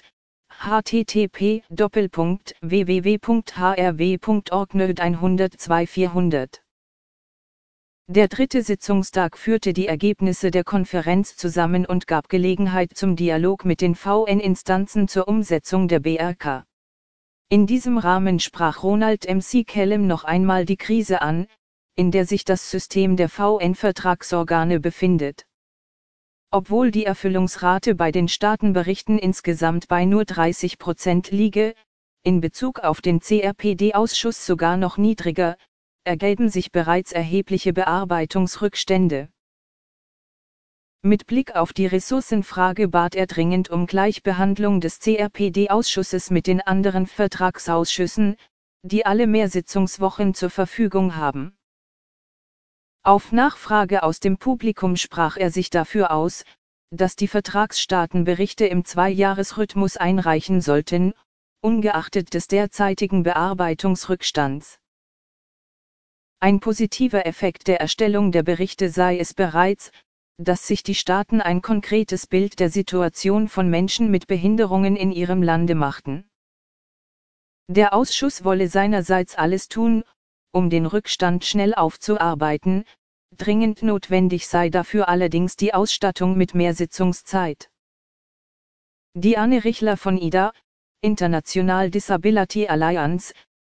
Speaker 1: http://www.hrw.org Nöd 102 400. Der dritte Sitzungstag führte die Ergebnisse der Konferenz zusammen und gab Gelegenheit zum Dialog mit den VN-Instanzen zur Umsetzung der BRK. In diesem Rahmen sprach Ronald McCallum noch einmal die Krise an, in der sich das System der VN-Vertragsorgane befindet. Obwohl die Erfüllungsrate bei den Staatenberichten insgesamt bei nur 30% liege, in Bezug auf den CRPD-Ausschuss sogar noch niedriger, ergeben sich bereits erhebliche Bearbeitungsrückstände. Mit Blick auf die Ressourcenfrage bat er dringend um Gleichbehandlung des CRPD-Ausschusses mit den anderen Vertragsausschüssen, die alle mehr Sitzungswochen zur Verfügung haben. Auf Nachfrage aus dem Publikum sprach er sich dafür aus, dass die Vertragsstaaten Berichte im 2-Jahres-Rhythmus einreichen sollten, ungeachtet des derzeitigen Bearbeitungsrückstands. Ein positiver Effekt der Erstellung der Berichte sei es bereits, dass sich die Staaten ein konkretes Bild der Situation von Menschen mit Behinderungen in ihrem Lande machten. Der Ausschuss wolle seinerseits alles tun, um den Rückstand schnell aufzuarbeiten, dringend notwendig sei dafür allerdings die Ausstattung mit mehr Sitzungszeit. Diane Richler von IDA, International Disability Alliance,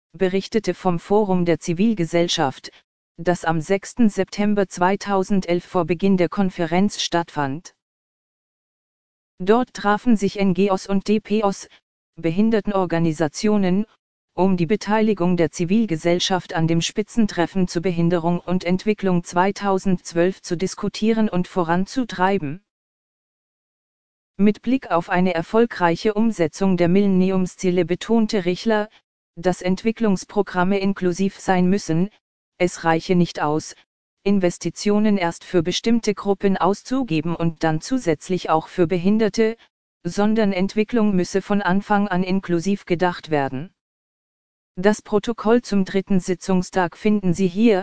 Speaker 1: berichtete vom Forum der Zivilgesellschaft, das am 6. September 2011 vor Beginn der Konferenz stattfand. Dort trafen sich NGOs und DPOs, Behindertenorganisationen, um die Beteiligung der Zivilgesellschaft an dem Spitzentreffen zu Behinderung und Entwicklung 2012 zu diskutieren und voranzutreiben. Mit Blick auf eine erfolgreiche Umsetzung der Millenniumsziele betonte Richler, dass Entwicklungsprogramme inklusiv sein müssen, es reiche nicht aus, Investitionen erst für bestimmte Gruppen auszugeben und dann zusätzlich auch für Behinderte, sondern Entwicklung müsse von Anfang an inklusiv gedacht werden. Das Protokoll zum 3. Sitzungstag finden Sie hier,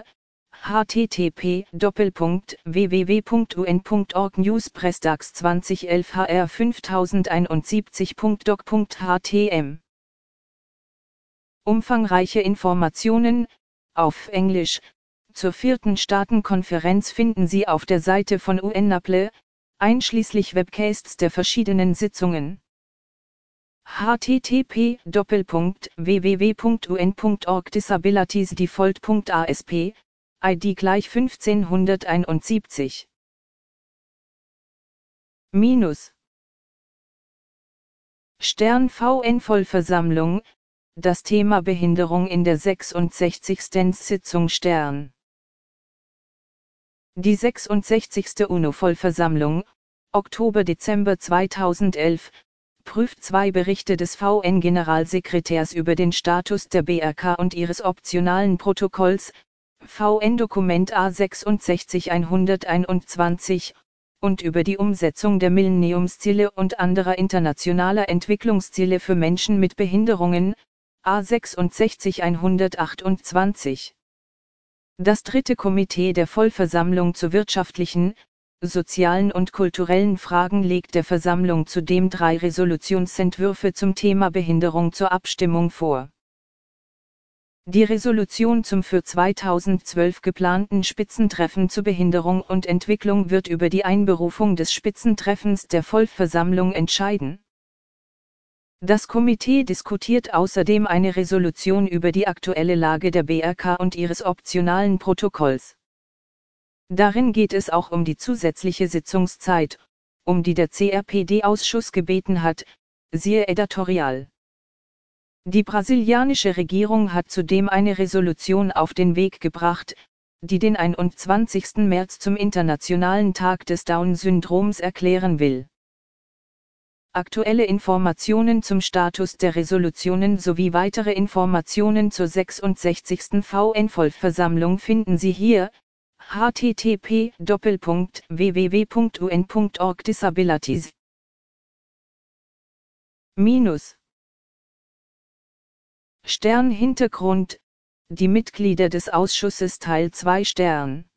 Speaker 1: http://www.un.org Newspressdags 2011 hr 5071.doc.htm. Umfangreiche Informationen, auf Englisch, zur 4. Staatenkonferenz finden Sie auf der Seite von UNAPLE, einschließlich Webcasts der verschiedenen Sitzungen. http://www.un.org Disabilities Default.asp, ID = 1571. Stern VN Vollversammlung, das Thema Behinderung in der 66. Sitzung Stern. Die 66. UNO-Vollversammlung, Oktober-Dezember 2011, prüft 2 Berichte des VN-Generalsekretärs über den Status der BRK und ihres optionalen Protokolls, VN-Dokument A66121, und über die Umsetzung der Millenniumsziele und anderer internationaler Entwicklungsziele für Menschen mit Behinderungen, A66128. Das 3. Komitee der Vollversammlung zu wirtschaftlichen, sozialen und kulturellen Fragen legt der Versammlung zudem 3 Resolutionsentwürfe zum Thema Behinderung zur Abstimmung vor. Die Resolution zum für 2012 geplanten Spitzentreffen zu Behinderung und Entwicklung wird über die Einberufung des Spitzentreffens der Vollversammlung entscheiden. Das Komitee diskutiert außerdem eine Resolution über die aktuelle Lage der BRK und ihres optionalen Protokolls. Darin geht es auch um die zusätzliche Sitzungszeit, um die der CRPD-Ausschuss gebeten hat, siehe Editorial. Die brasilianische Regierung hat zudem eine Resolution auf den Weg gebracht, die den 21. März zum Internationalen Tag des Down-Syndroms erklären will. Aktuelle Informationen zum Status der Resolutionen sowie weitere Informationen zur 66. VN-Vollversammlung finden Sie hier, http://www.un.org Disabilities. Stern Hintergrund, die Mitglieder des Ausschusses Teil 2 Stern.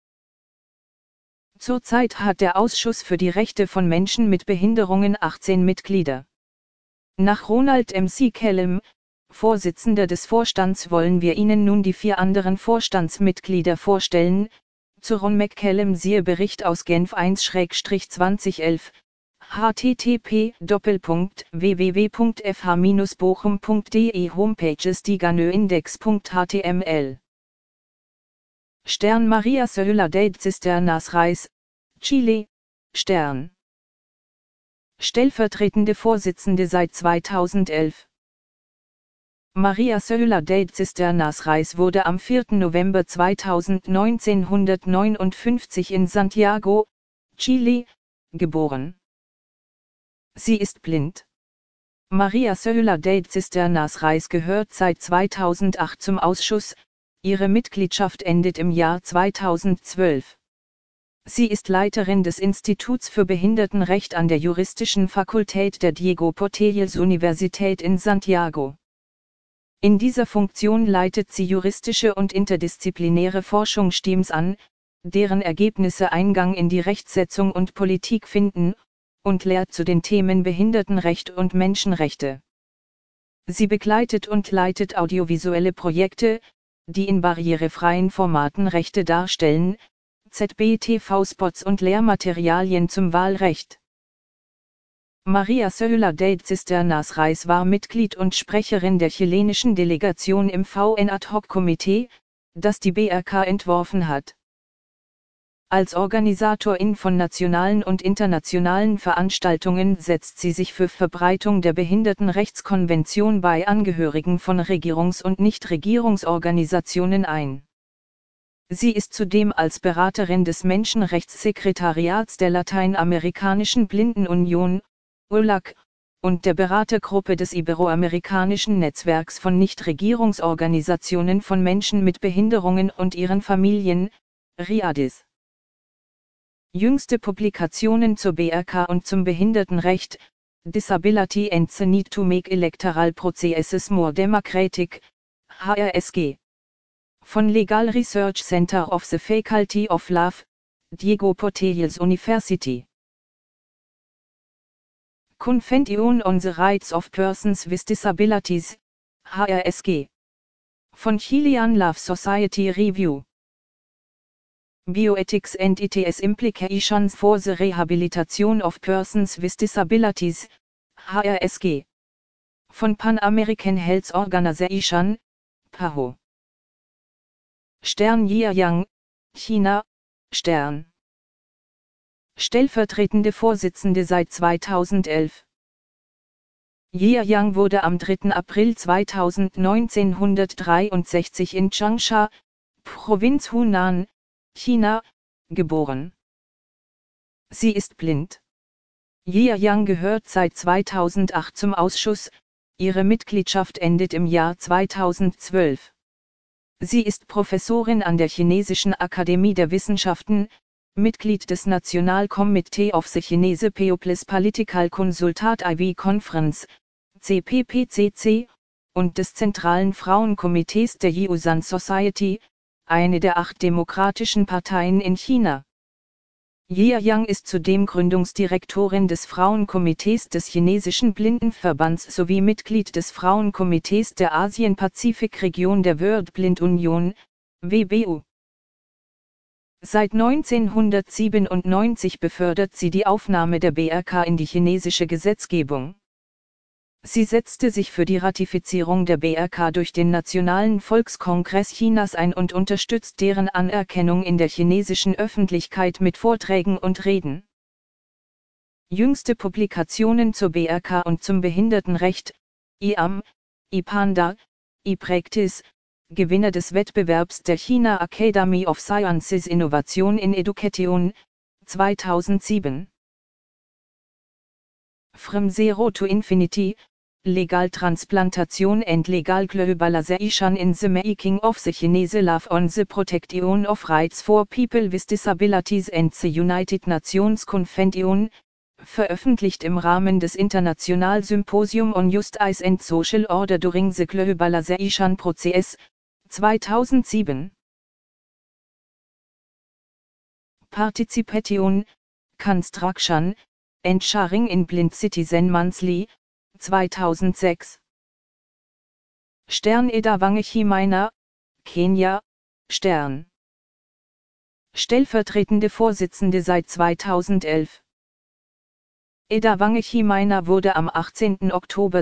Speaker 1: Zurzeit hat der Ausschuss für die Rechte von Menschen mit Behinderungen 18 Mitglieder. Nach Ronald McCallum, Vorsitzender des Vorstands, wollen wir Ihnen nun die 4 anderen Vorstandsmitglieder vorstellen. Zu Ron McCallum siehe Bericht aus Genf 1/2011, http://www.fh-bochum.de Homepages Diganö-Index.html. Stern Maria Söhler de Cisternas Reis, Chile, Stern. Stellvertretende Vorsitzende seit 2011. Maria Söhler de Cisternas Reis wurde am 4. November 1959 in Santiago, Chile, geboren. Sie ist blind. Maria Söhler de Cisternas Reis gehört seit 2008 zum Ausschuss, ihre Mitgliedschaft endet im Jahr 2012. Sie ist Leiterin des Instituts für Behindertenrecht an der Juristischen Fakultät der Diego Portales Universität in Santiago. In dieser Funktion leitet sie juristische und interdisziplinäre Forschungsteams an, deren Ergebnisse Eingang in die Rechtsetzung und Politik finden, und lehrt zu den Themen Behindertenrecht und Menschenrechte. Sie begleitet und leitet audiovisuelle Projekte, die in barrierefreien Formaten Rechte darstellen, ZBTV-Spots und Lehrmaterialien zum Wahlrecht. Maria Söhler de Cisternas Reis war Mitglied und Sprecherin der chilenischen Delegation im VN-Ad-Hoc-Komitee, das die BRK entworfen hat. Als Organisatorin von nationalen und internationalen Veranstaltungen setzt sie sich für Verbreitung der Behindertenrechtskonvention bei Angehörigen von Regierungs- und Nichtregierungsorganisationen ein. Sie ist zudem als Beraterin des Menschenrechtssekretariats der Lateinamerikanischen Blindenunion, ULAC, und der Beratergruppe des Iberoamerikanischen Netzwerks von Nichtregierungsorganisationen von Menschen mit Behinderungen und ihren Familien, RIADIS. Jüngste Publikationen zur BRK und zum Behindertenrecht, Disability and the Need to Make Electoral Processes More Democratic, HRSG. Von Legal Research Center of the Faculty of Law, Diego Portales University. Convention on the Rights of Persons with Disabilities, HRSG. Von Chilean Law Society Review. Bioethics and its Implications for the Rehabilitation of Persons with Disabilities, HRSG. Von Pan American Health Organization, PAHO. Stern Jiayang, China, Stern. Stellvertretende Vorsitzende seit 2011. Jiayang wurde am 3. April 1963 in Changsha, Provinz Hunan, China, geboren. Sie ist blind. Jiayang gehört seit 2008 zum Ausschuss, ihre Mitgliedschaft endet im Jahr 2012. Sie ist Professorin an der Chinesischen Akademie der Wissenschaften, Mitglied des National Committee of the Chinese People's Political Consultative Conference, CPPCC, und des Zentralen Frauenkomitees der Jiusan Society, eine der 8 demokratischen Parteien in China. Jiayang ist zudem Gründungsdirektorin des Frauenkomitees des Chinesischen Blindenverbands sowie Mitglied des Frauenkomitees der Asien-Pazifik-Region der World Blind Union, WBU. Seit 1997 befördert sie die Aufnahme der BRK in die chinesische Gesetzgebung. Sie setzte sich für die Ratifizierung der BRK durch den Nationalen Volkskongress Chinas ein und unterstützt deren Anerkennung in der chinesischen Öffentlichkeit mit Vorträgen und Reden. Jüngste Publikationen zur BRK und zum Behindertenrecht, IAM, IPANDA, IPRACTICE, Gewinner des Wettbewerbs der China Academy of Sciences Innovation in Education, 2007. From Zero to Infinity, Legal Transplantation and Legal Globalization in the Making of the Chinese Law on the Protection of Rights for People with Disabilities and the United Nations Convention, veröffentlicht im Rahmen des International Symposium on Justice and Social Order During the Globalization Process, 2007. Participation, Construction, and Sharing in Blind Citizen Monthly, 2006. Stern Eda Wangechimeiner, Kenia, Stern. Stellvertretende Vorsitzende seit 2011. Eda Wangechimeiner wurde am 18. Oktober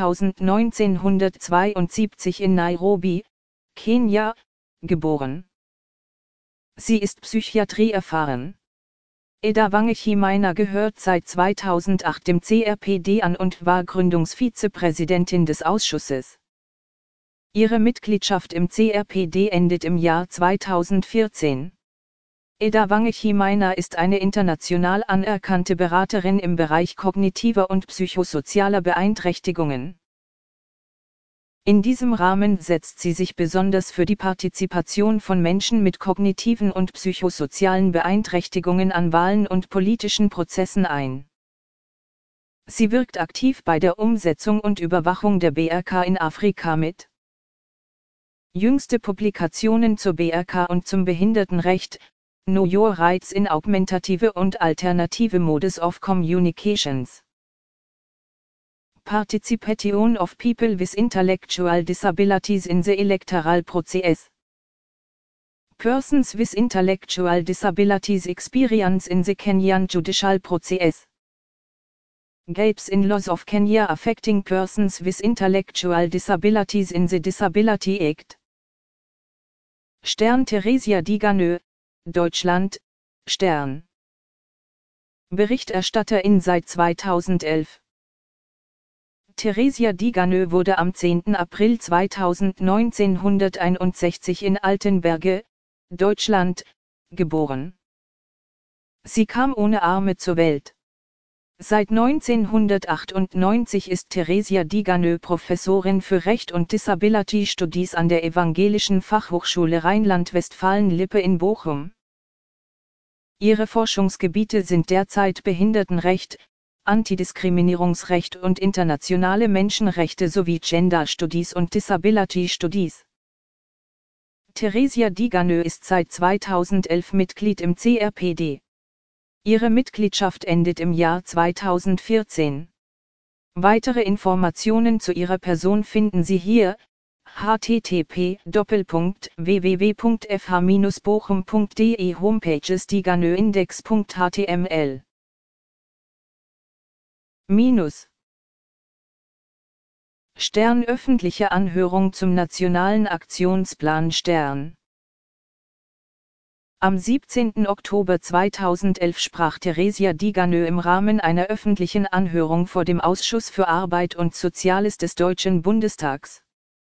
Speaker 1: 1972 in Nairobi, Kenia, geboren. Sie ist Psychiatrie erfahren. Eda Wangechimeiner gehört seit 2008 dem CRPD an und war Gründungsvizepräsidentin des Ausschusses. Ihre Mitgliedschaft im CRPD endet im Jahr 2014. Eda Wangechimeiner ist eine international anerkannte Beraterin im Bereich kognitiver und psychosozialer Beeinträchtigungen. In diesem Rahmen setzt sie sich besonders für die Partizipation von Menschen mit kognitiven und psychosozialen Beeinträchtigungen an Wahlen und politischen Prozessen ein. Sie wirkt aktiv bei der Umsetzung und Überwachung der BRK in Afrika mit. Jüngste Publikationen zur BRK und zum Behindertenrecht, Know Your Rights in Augmentative und Alternative Modes of Communications. Participation of People with Intellectual Disabilities in the Electoral Process. Persons with Intellectual Disabilities Experience in the Kenyan Judicial Process. Gaps in Laws of Kenya Affecting Persons with Intellectual Disabilities in the Disability Act. Stern Theresia Diganö, Deutschland, Stern. Berichterstatterin seit 2011. Theresia Diganö wurde am 10. April 1961 in Altenberge, Deutschland, geboren. Sie kam ohne Arme zur Welt. Seit 1998 ist Theresia Diganö Professorin für Recht und Disability Studies an der Evangelischen Fachhochschule Rheinland-Westfalen-Lippe in Bochum. Ihre Forschungsgebiete sind derzeit Behindertenrecht, Antidiskriminierungsrecht und internationale Menschenrechte sowie Gender Studies und Disability Studies. Theresia Diganö ist seit 2011 Mitglied im CRPD. Ihre Mitgliedschaft endet im Jahr 2014. Weitere Informationen zu ihrer Person finden Sie hier: http://www.fh-bochum.de Homepages diganöindex.html Stern öffentliche Anhörung zum Nationalen Aktionsplan Stern. Am 17. Oktober 2011 sprach Theresia Diganö im Rahmen einer öffentlichen Anhörung vor dem Ausschuss für Arbeit und Soziales des Deutschen Bundestags.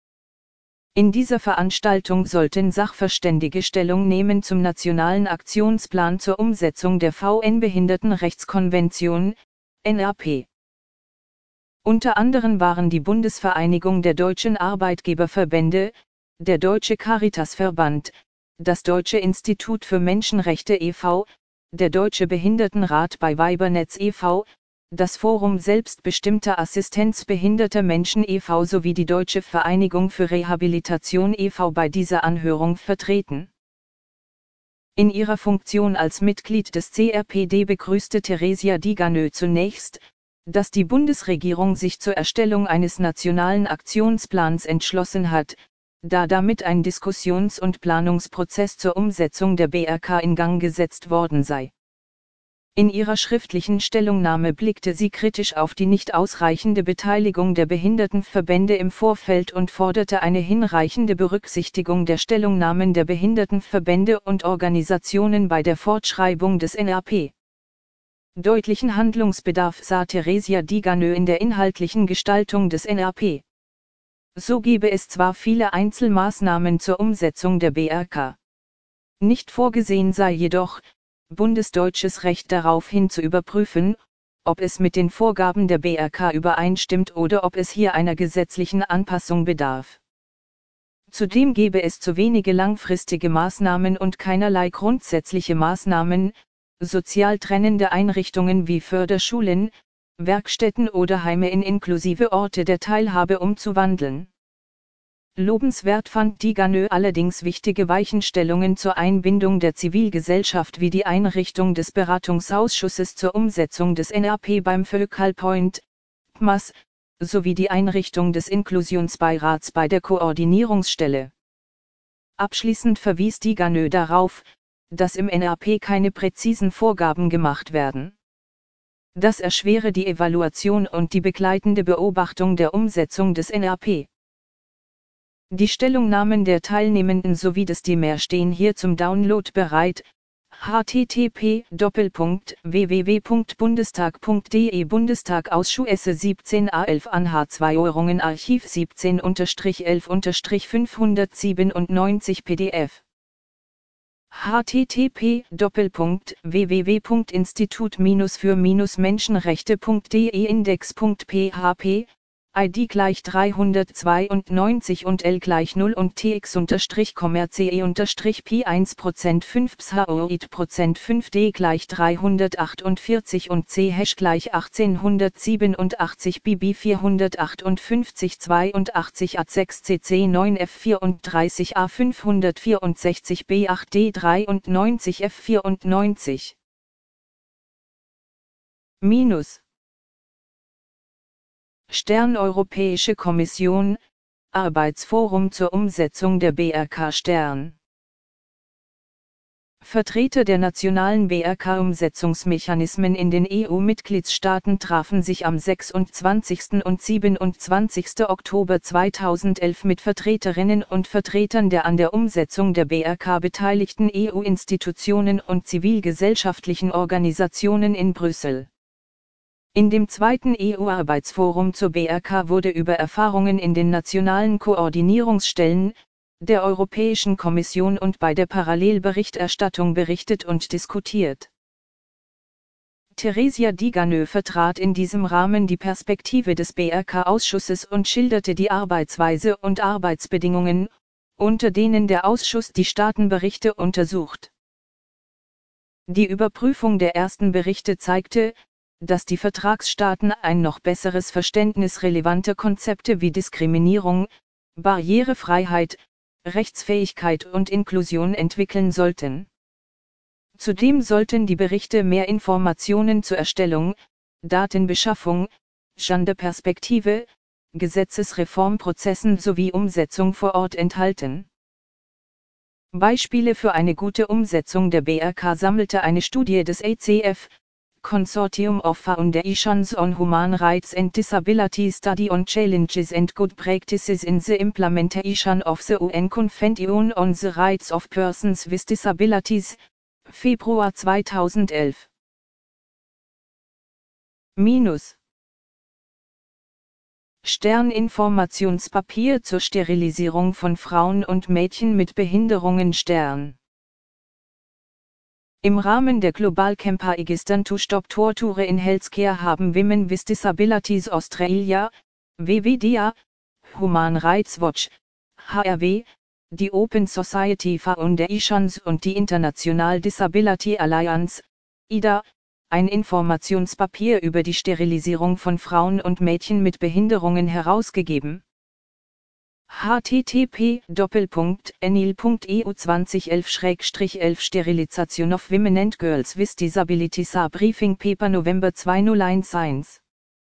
Speaker 1: In dieser Veranstaltung sollten Sachverständige Stellung nehmen zum Nationalen Aktionsplan zur Umsetzung der VN-Behindertenrechtskonvention, NRP. Unter anderem waren die Bundesvereinigung der deutschen Arbeitgeberverbände, der Deutsche Caritasverband, das Deutsche Institut für Menschenrechte e.V., der Deutsche Behindertenrat bei Weibernetz e.V., das Forum Selbstbestimmter Assistenz behinderter Menschen e.V. sowie die Deutsche Vereinigung für Rehabilitation e.V. bei dieser Anhörung vertreten. In ihrer Funktion als Mitglied des CRPD begrüßte Theresia Diganö zunächst, dass die Bundesregierung sich zur Erstellung eines nationalen Aktionsplans entschlossen hat, da damit ein Diskussions- und Planungsprozess zur Umsetzung der BRK in Gang gesetzt worden sei. In ihrer schriftlichen Stellungnahme blickte sie kritisch auf die nicht ausreichende Beteiligung der Behindertenverbände im Vorfeld und forderte eine hinreichende Berücksichtigung der Stellungnahmen der Behindertenverbände und Organisationen bei der Fortschreibung des NRP. Deutlichen Handlungsbedarf sah Theresia Diganö in der inhaltlichen Gestaltung des NRP. So gebe es zwar viele Einzelmaßnahmen zur Umsetzung der BRK. Nicht vorgesehen sei jedoch, bundesdeutsches Recht daraufhin zu überprüfen, ob es mit den Vorgaben der BRK übereinstimmt oder ob es hier einer gesetzlichen Anpassung bedarf. Zudem gebe es zu wenige langfristige Maßnahmen und keinerlei grundsätzliche Maßnahmen, sozial trennende Einrichtungen wie Förderschulen, Werkstätten oder Heime in inklusive Orte der Teilhabe umzuwandeln. Lobenswert fand Diganö allerdings wichtige Weichenstellungen zur Einbindung der Zivilgesellschaft wie die Einrichtung des Beratungsausschusses zur Umsetzung des NRP beim Focal Point, PMAS, sowie die Einrichtung des Inklusionsbeirats bei der Koordinierungsstelle. Abschließend verwies Diganö darauf, dass im NRP keine präzisen Vorgaben gemacht werden. Das erschwere die Evaluation und die begleitende Beobachtung der Umsetzung des NRP. Die Stellungnahmen der Teilnehmenden sowie des DIMR stehen hier zum Download bereit. http://www.bundestag.de Bundestag-Ausschüsse 17a11 an H2 Archiv 17-11-597 PDF http://www.institut-für-menschenrechte.de Index.php ID = 392 und L = 0 und TX_CE_P1% 5 PSHOID% 5D = 348 und C# = 1887 BB 458 82 A6 CC 9 F34 A 564 B8 D 93 F94 Stern Europäische Kommission, Arbeitsforum zur Umsetzung der BRK Stern. Vertreter der nationalen BRK-Umsetzungsmechanismen in den EU-Mitgliedstaaten trafen sich am 26. und 27. Oktober 2011 mit Vertreterinnen und Vertretern der an der Umsetzung der BRK beteiligten EU-Institutionen und zivilgesellschaftlichen Organisationen in Brüssel. In dem zweiten EU-Arbeitsforum zur BRK wurde über Erfahrungen in den nationalen Koordinierungsstellen, der Europäischen Kommission und bei der Parallelberichterstattung berichtet und diskutiert. Theresia Diganö vertrat in diesem Rahmen die Perspektive des BRK-Ausschusses und schilderte die Arbeitsweise und Arbeitsbedingungen, unter denen der Ausschuss die Staatenberichte untersucht. Die Überprüfung der ersten Berichte zeigte, dass die Vertragsstaaten ein noch besseres Verständnis relevanter Konzepte wie Diskriminierung, Barrierefreiheit, Rechtsfähigkeit und Inklusion entwickeln sollten. Zudem sollten die Berichte mehr Informationen zur Erstellung, Datenbeschaffung, Genderperspektive, Gesetzesreformprozessen sowie Umsetzung vor Ort enthalten. Beispiele für eine gute Umsetzung der BRK sammelte eine Studie des ACF, Consortium of Foundations on Human Rights and Disability Study on Challenges and Good Practices in the Implementation of the UN Convention on the Rights of Persons with Disabilities, Februar 2011. Stern-Informationspapier zur Sterilisierung von Frauen und Mädchen mit Behinderungen Stern. Im Rahmen der Global Campaign to Stop Torture in Healthcare haben Women with Disabilities Australia, WWDA, Human Rights Watch, HRW, die Open Society Foundations und die International Disability Alliance, IDA, ein Informationspapier über die Sterilisierung von Frauen und Mädchen mit Behinderungen herausgegeben. http://enil.eu 2011/11 Sterilisation of Women and Girls with Disabilities a Briefing Paper November 2011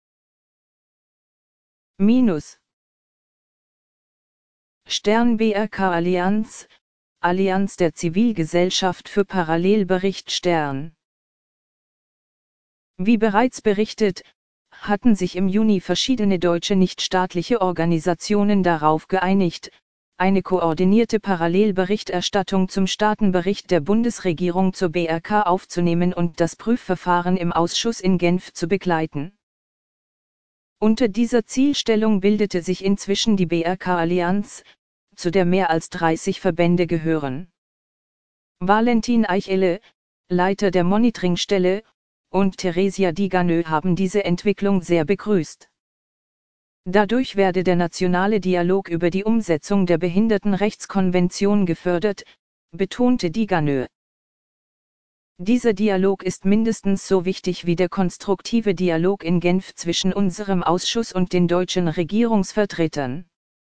Speaker 1: Stern BRK Allianz, Allianz der Zivilgesellschaft für Parallelbericht Stern. Wie bereits berichtet, hatten sich im Juni verschiedene deutsche nichtstaatliche Organisationen darauf geeinigt, eine koordinierte Parallelberichterstattung zum Staatenbericht der Bundesregierung zur BRK aufzunehmen und das Prüfverfahren im Ausschuss in Genf zu begleiten. Unter dieser Zielstellung bildete sich inzwischen die BRK-Allianz, zu der mehr als 30 Verbände gehören. Valentin Eichele, Leiter der Monitoringstelle, und Theresia Diganö haben diese Entwicklung sehr begrüßt. Dadurch werde der nationale Dialog über die Umsetzung der Behindertenrechtskonvention gefördert, betonte Diganö. Dieser Dialog ist mindestens so wichtig wie der konstruktive Dialog in Genf zwischen unserem Ausschuss und den deutschen Regierungsvertretern.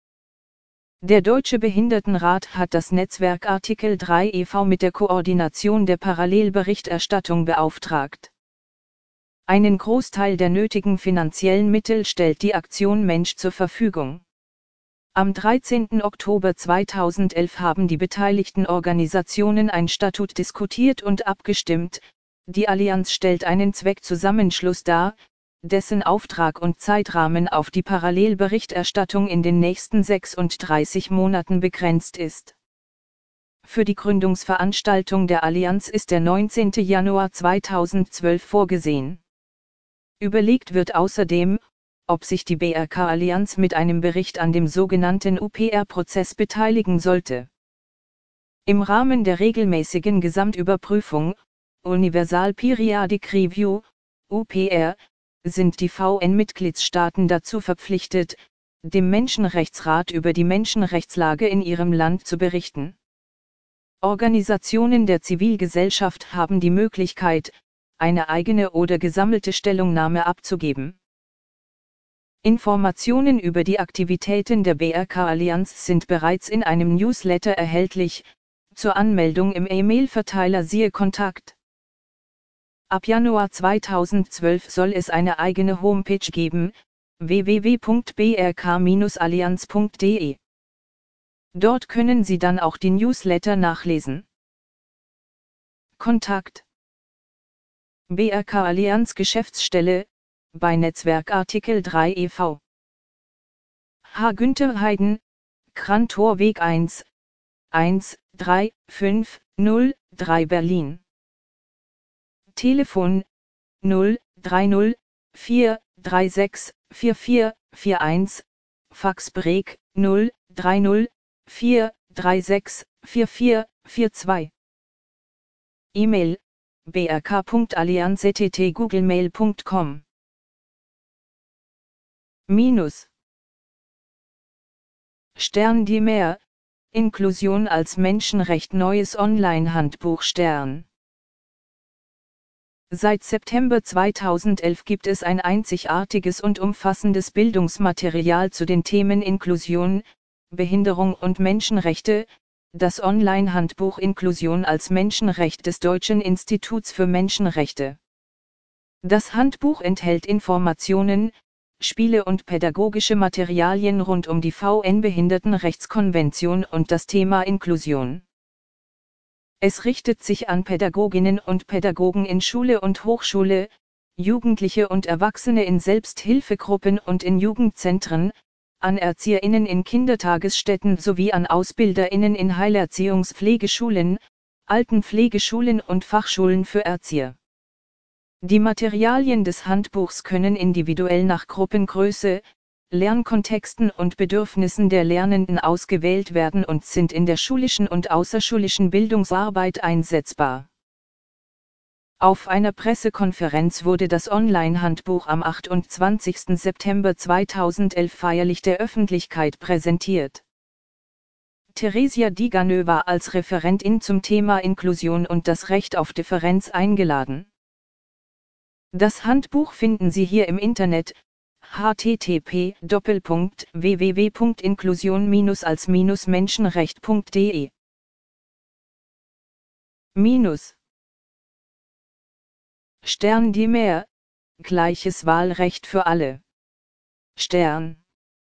Speaker 1: Der Deutsche Behindertenrat hat das Netzwerk Artikel 3 e.V. mit der Koordination der Parallelberichterstattung beauftragt. Einen Großteil der nötigen finanziellen Mittel stellt die Aktion Mensch zur Verfügung. Am 13. Oktober 2011 haben die beteiligten Organisationen ein Statut diskutiert und abgestimmt. Die Allianz stellt einen Zweckzusammenschluss dar, dessen Auftrag und Zeitrahmen auf die Parallelberichterstattung in den nächsten 36 Monaten begrenzt ist. Für die Gründungsveranstaltung der Allianz ist der 19. Januar 2012 vorgesehen. Überlegt wird außerdem, ob sich die BRK-Allianz mit einem Bericht an dem sogenannten UPR-Prozess beteiligen sollte. Im Rahmen der regelmäßigen Gesamtüberprüfung, Universal Periodic Review, UPR, sind die VN-Mitgliedstaaten dazu verpflichtet, dem Menschenrechtsrat über die Menschenrechtslage in ihrem Land zu berichten. Organisationen der Zivilgesellschaft haben die Möglichkeit, eine eigene oder gesammelte Stellungnahme abzugeben. Informationen über die Aktivitäten der BRK-Allianz sind bereits in einem Newsletter erhältlich, zur Anmeldung im E-Mail-Verteiler siehe Kontakt. Ab Januar 2012 soll es eine eigene Homepage geben, www.brk-allianz.de. Dort können Sie dann auch die Newsletter nachlesen. Kontakt: BRK Allianz Geschäftsstelle, bei Netzwerkartikel 3 e.V. H. Günther Heiden, Krantorweg 1, 13503 Berlin. Telefon 030 436 4441, Faxbeleg 030 436 4442. E-Mail: brk.allianz@googlemail.com. Stern die Mehr, Inklusion als Menschenrecht, neues Online-Handbuch Stern. Seit September 2011 gibt es ein einzigartiges und umfassendes Bildungsmaterial zu den Themen Inklusion, Behinderung und Menschenrechte, das Online-Handbuch Inklusion als Menschenrecht des Deutschen Instituts für Menschenrechte. Das Handbuch enthält Informationen, Spiele und pädagogische Materialien rund um die VN-Behindertenrechtskonvention und das Thema Inklusion. Es richtet sich an Pädagoginnen und Pädagogen in Schule und Hochschule, Jugendliche und Erwachsene in Selbsthilfegruppen und in Jugendzentren, an ErzieherInnen in Kindertagesstätten sowie an AusbilderInnen in Heilerziehungspflegeschulen, Altenpflegeschulen und Fachschulen für Erzieher. Die Materialien des Handbuchs können individuell nach Gruppengröße, Lernkontexten und Bedürfnissen der Lernenden ausgewählt werden und sind in der schulischen und außerschulischen Bildungsarbeit einsetzbar. Auf einer Pressekonferenz wurde das Online-Handbuch am 28. September 2011 feierlich der Öffentlichkeit präsentiert. Theresia Diganö war als Referentin zum Thema Inklusion und das Recht auf Differenz eingeladen. Das Handbuch finden Sie hier im Internet: http://www.inklusion-als-menschenrecht.de. Stern die Mehr, gleiches Wahlrecht für alle. Stern.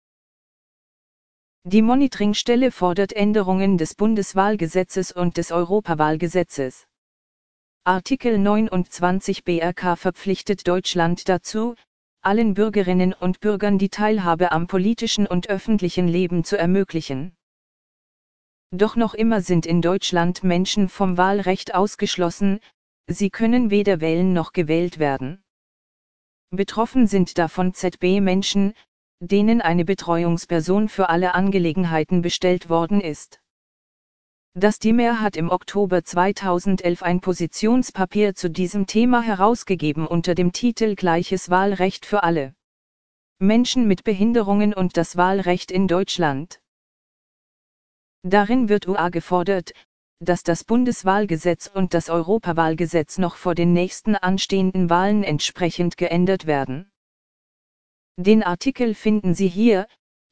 Speaker 1: Die Monitoringstelle fordert Änderungen des Bundeswahlgesetzes und des Europawahlgesetzes. Artikel 29 BRK verpflichtet Deutschland dazu, allen Bürgerinnen und Bürgern die Teilhabe am politischen und öffentlichen Leben zu ermöglichen. Doch noch immer sind in Deutschland Menschen vom Wahlrecht ausgeschlossen, sie können weder wählen noch gewählt werden. Betroffen sind davon ZB-Menschen, denen eine Betreuungsperson für alle Angelegenheiten bestellt worden ist. Das DIMR hat im Oktober 2011 ein Positionspapier zu diesem Thema herausgegeben unter dem Titel Gleiches Wahlrecht für alle. Menschen mit Behinderungen und das Wahlrecht in Deutschland. Darin wird gefordert, dass das Bundeswahlgesetz und das Europawahlgesetz noch vor den nächsten anstehenden Wahlen entsprechend geändert werden. Den Artikel finden Sie hier: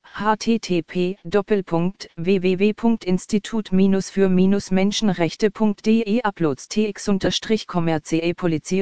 Speaker 1: http://www.institut-für-menschenrechte.de Uploads tx-commerce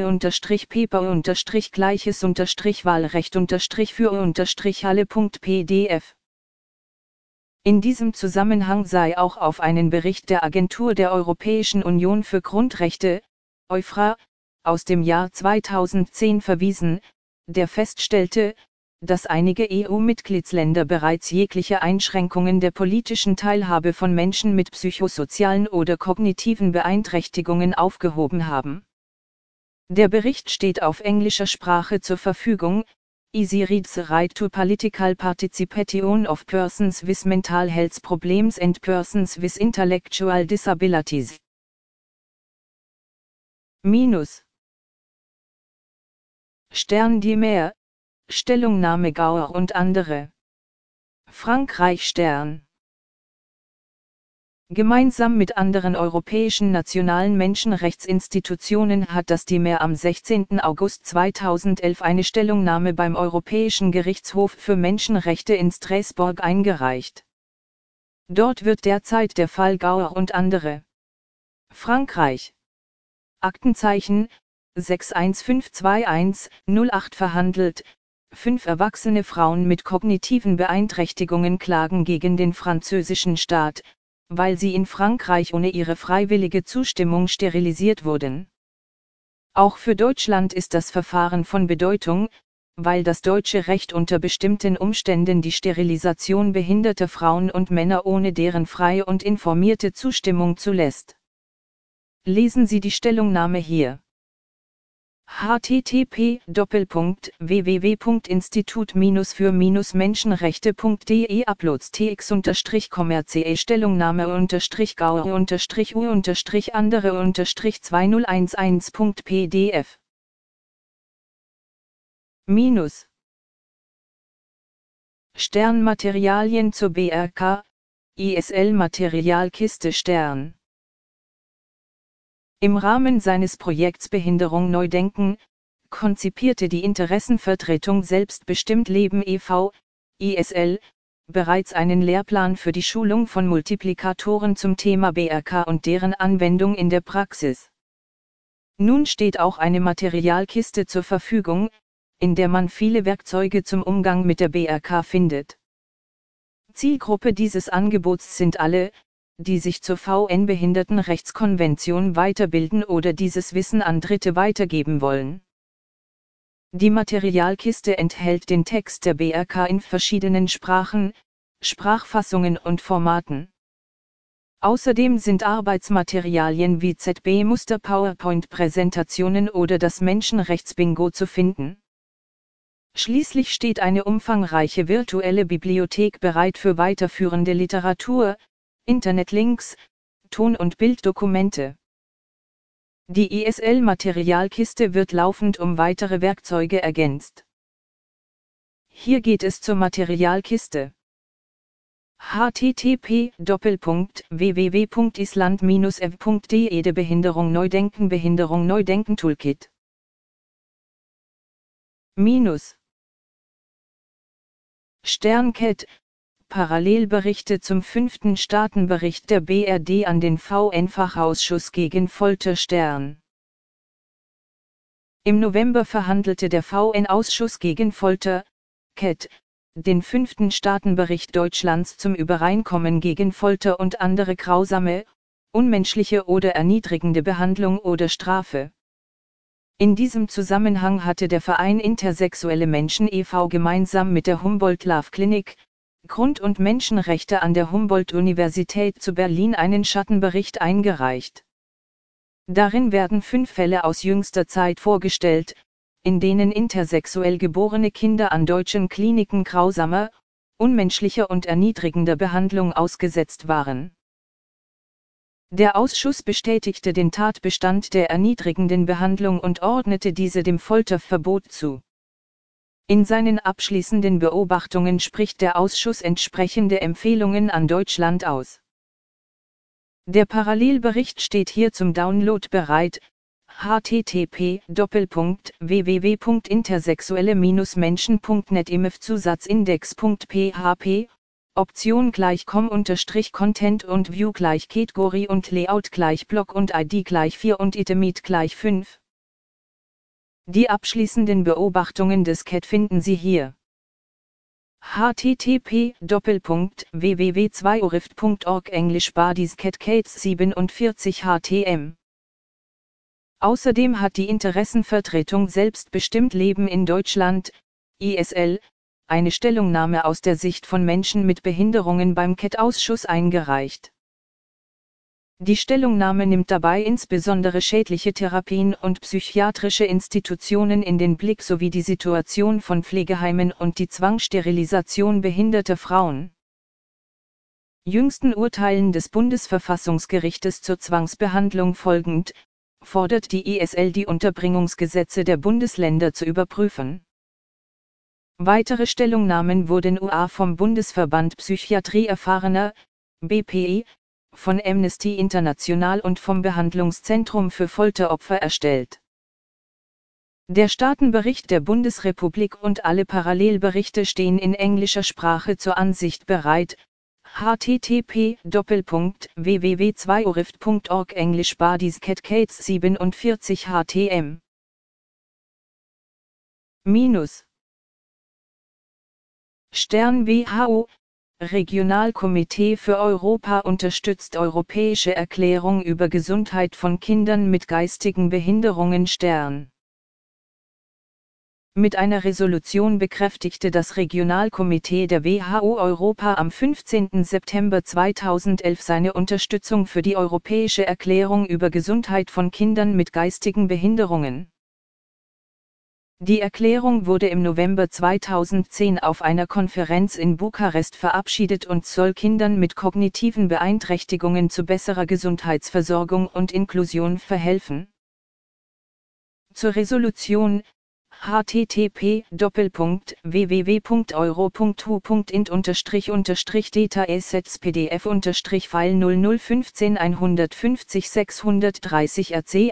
Speaker 1: polizie-gleiches-wahlrecht-für-alle.pdf. In diesem Zusammenhang sei auch auf einen Bericht der Agentur der Europäischen Union für Grundrechte, EUFRA, aus dem Jahr 2010 verwiesen, der feststellte, dass einige EU-Mitgliedsländer bereits jegliche Einschränkungen der politischen Teilhabe von Menschen mit psychosozialen oder kognitiven Beeinträchtigungen aufgehoben haben. Der Bericht steht auf englischer Sprache zur Verfügung. Easy reads the right to political participation of persons with mental health problems and persons with intellectual disabilities. Stern die Mehr, Stellungnahme Gauer und andere. Frankreich Stern. Gemeinsam mit anderen europäischen nationalen Menschenrechtsinstitutionen hat das DIMR am 16. August 2011 eine Stellungnahme beim Europäischen Gerichtshof für Menschenrechte in Straßburg eingereicht. Dort wird derzeit der Fall Gauer und andere. Frankreich. Aktenzeichen 61521-08 verhandelt. 5 erwachsene Frauen mit kognitiven Beeinträchtigungen klagen gegen den französischen Staat, weil sie in Frankreich ohne ihre freiwillige Zustimmung sterilisiert wurden. Auch für Deutschland ist das Verfahren von Bedeutung, weil das deutsche Recht unter bestimmten Umständen die Sterilisation behinderter Frauen und Männer ohne deren freie und informierte Zustimmung zulässt. Lesen Sie die Stellungnahme hier. http://www.institut-für-menschenrechte.de Uploads tx_commerce Stellungnahme-u-andere-2011.pdf Sternmaterialien zur BRK, ISL Materialkiste Stern. Im Rahmen seines Projekts Behinderung neu denken, konzipierte die Interessenvertretung Selbstbestimmt Leben e.V., ISL, bereits einen Lehrplan für die Schulung von Multiplikatoren zum Thema BRK und deren Anwendung in der Praxis. Nun steht auch eine Materialkiste zur Verfügung, in der man viele Werkzeuge zum Umgang mit der BRK findet. Zielgruppe dieses Angebots sind alle, die sich zur VN-Behindertenrechtskonvention weiterbilden oder dieses Wissen an Dritte weitergeben wollen. Die Materialkiste enthält den Text der BRK in verschiedenen Sprachen, Sprachfassungen und Formaten. Außerdem sind Arbeitsmaterialien wie ZB-Muster, PowerPoint-Präsentationen oder das Menschenrechtsbingo zu finden. Schließlich steht eine umfangreiche virtuelle Bibliothek bereit für weiterführende Literatur, Internetlinks, Ton- und Bilddokumente. Die ISL-Materialkiste wird laufend um weitere Werkzeuge ergänzt. Hier geht es zur Materialkiste. http://www.island-ev.de Behinderung Neudenken Toolkit. Stern-CAT, Parallelberichte zum 5. Staatenbericht der BRD an den VN-Fachausschuss gegen Folter Stern. Im November verhandelte der VN-Ausschuss gegen Folter, CAT, den 5. Staatenbericht Deutschlands zum Übereinkommen gegen Folter und andere grausame, unmenschliche oder erniedrigende Behandlung oder Strafe. In diesem Zusammenhang hatte der Verein Intersexuelle Menschen e.V. gemeinsam mit der Humboldt-Love-Klinik, Grund- und Menschenrechte an der Humboldt-Universität zu Berlin einen Schattenbericht eingereicht. Darin werden 5 Fälle aus jüngster Zeit vorgestellt, in denen intersexuell geborene Kinder an deutschen Kliniken grausamer, unmenschlicher und erniedrigender Behandlung ausgesetzt waren. Der Ausschuss bestätigte den Tatbestand der erniedrigenden Behandlung und ordnete diese dem Folterverbot zu. In seinen abschließenden Beobachtungen spricht der Ausschuss entsprechende Empfehlungen an Deutschland aus. Der Parallelbericht steht hier zum Download bereit. http://www.intersexuelle-menschen.net imf-zusatzindex.php Option = com-content und view = Category und Layout = Block und ID = 4 und Itemid = 5. Die abschließenden Beobachtungen des CAT finden Sie hier. http://www.2orift.org Englisch Bodies CAT Cates 47 htm. Außerdem hat die Interessenvertretung Selbstbestimmt Leben in Deutschland, ISL, eine Stellungnahme aus der Sicht von Menschen mit Behinderungen beim CAT-Ausschuss eingereicht. Die Stellungnahme nimmt dabei insbesondere schädliche Therapien und psychiatrische Institutionen in den Blick sowie die Situation von Pflegeheimen und die Zwangssterilisation behinderter Frauen. Jüngsten Urteilen des Bundesverfassungsgerichtes zur Zwangsbehandlung folgend, fordert die ISL die Unterbringungsgesetze der Bundesländer zu überprüfen. Weitere Stellungnahmen wurden vom Bundesverband Psychiatrie Erfahrener, BPE, von Amnesty International und vom Behandlungszentrum für Folteropfer erstellt. Der Staatenbericht der Bundesrepublik und alle Parallelberichte stehen in englischer Sprache zur Ansicht bereit. http://www.2orift.org English Bodies CAT Cates 47 htm. Stern WHO, Regionalkomitee für Europa unterstützt Europäische Erklärung über Gesundheit von Kindern mit geistigen Behinderungen Stern. Mit einer Resolution bekräftigte das Regionalkomitee der WHO Europa am 15. September 2011 seine Unterstützung für die Europäische Erklärung über Gesundheit von Kindern mit geistigen Behinderungen. Die Erklärung wurde im November 2010 auf einer Konferenz in Bukarest verabschiedet und soll Kindern mit kognitiven Beeinträchtigungen zu besserer Gesundheitsversorgung und Inklusion verhelfen. Zur Resolution: http://www.euro.hu.int-data-assets-pdf-file 0015-150-630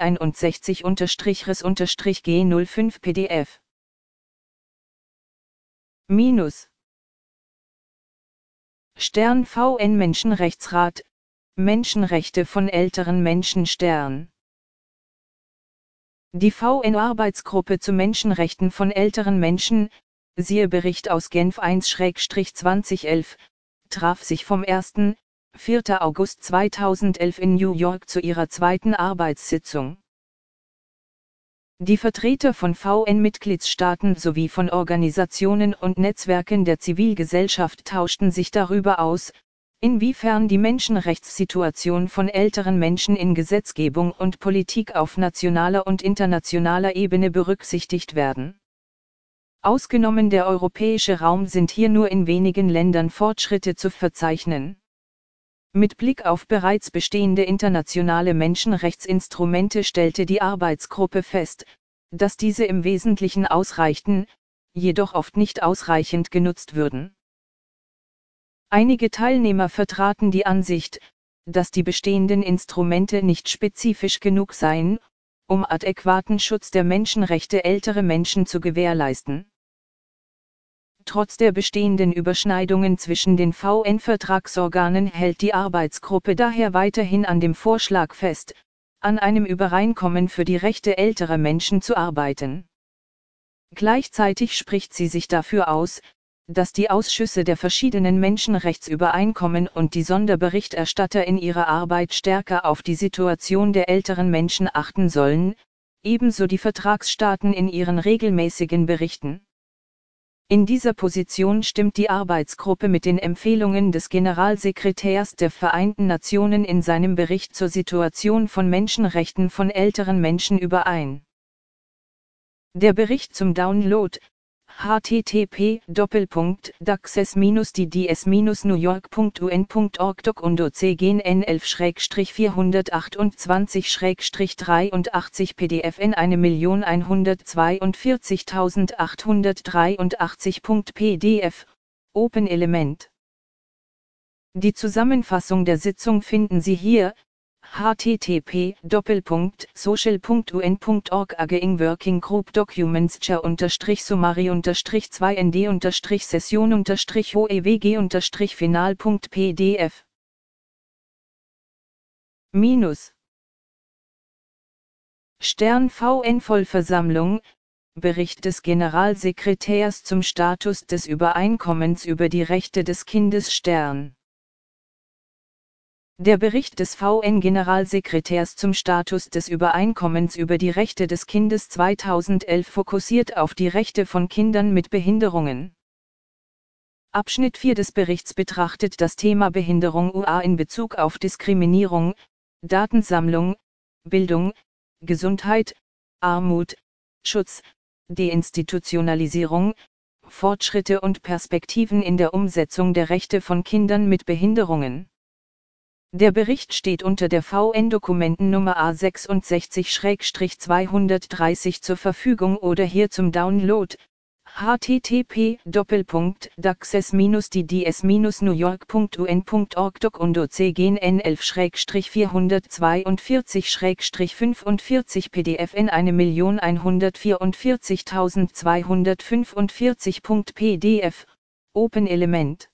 Speaker 1: AC-61-res-g05 PDF Stern VN Menschenrechtsrat, Menschenrechte von älteren Menschen Stern. Die VN-Arbeitsgruppe zu Menschenrechten von älteren Menschen, siehe Bericht aus Genf 1/2011, traf sich vom 1. 4. August 2011 in New York zu ihrer zweiten Arbeitssitzung. Die Vertreter von VN-Mitgliedstaaten sowie von Organisationen und Netzwerken der Zivilgesellschaft tauschten sich darüber aus, inwiefern die Menschenrechtssituation von älteren Menschen in Gesetzgebung und Politik auf nationaler und internationaler Ebene berücksichtigt werden. Ausgenommen der europäische Raum sind hier nur in wenigen Ländern Fortschritte zu verzeichnen. Mit Blick auf bereits bestehende internationale Menschenrechtsinstrumente stellte die Arbeitsgruppe fest, dass diese im Wesentlichen ausreichten, jedoch oft nicht ausreichend genutzt würden. Einige Teilnehmer vertraten die Ansicht, dass die bestehenden Instrumente nicht spezifisch genug seien, um adäquaten Schutz der Menschenrechte älterer Menschen zu gewährleisten. Trotz der bestehenden Überschneidungen zwischen den VN-Vertragsorganen hält die Arbeitsgruppe daher weiterhin an dem Vorschlag fest, an einem Übereinkommen für die Rechte älterer Menschen zu arbeiten. Gleichzeitig spricht sie sich dafür aus, dass die Ausschüsse der verschiedenen Menschenrechtsübereinkommen und die Sonderberichterstatter in ihrer Arbeit stärker auf die Situation der älteren Menschen achten sollen, ebenso die Vertragsstaaten in ihren regelmäßigen Berichten. In dieser Position stimmt die Arbeitsgruppe mit den Empfehlungen des Generalsekretärs der Vereinten Nationen in seinem Bericht zur Situation von Menschenrechten von älteren Menschen überein. Der Bericht zum Download: http://dacces-dd's-newyork.un.org.c/428/83 PDFN 1.142.883.pdf, Open Element. Die Zusammenfassung der Sitzung finden Sie hier: http://social.un.org Aging Working Group Documents Chair-2nd-session-oewg-final.pdf Stern VN Vollversammlung, Bericht des Generalsekretärs zum Status des Übereinkommens über die Rechte des Kindes Stern. Der Bericht des VN-Generalsekretärs zum Status des Übereinkommens über die Rechte des Kindes 2011 fokussiert auf die Rechte von Kindern mit Behinderungen. Abschnitt 4 des Berichts betrachtet das Thema Behinderung UA in Bezug auf Diskriminierung, Datensammlung, Bildung, Gesundheit, Armut, Schutz, Deinstitutionalisierung, Fortschritte und Perspektiven in der Umsetzung der Rechte von Kindern mit Behinderungen. Der Bericht steht unter der VN-Dokumentennummer A66/230 zur Verfügung oder hier zum Download: http://dacces-dd's-newyork.un.org.c/442/45 PDFN 1.144.245.pdf, Open Element.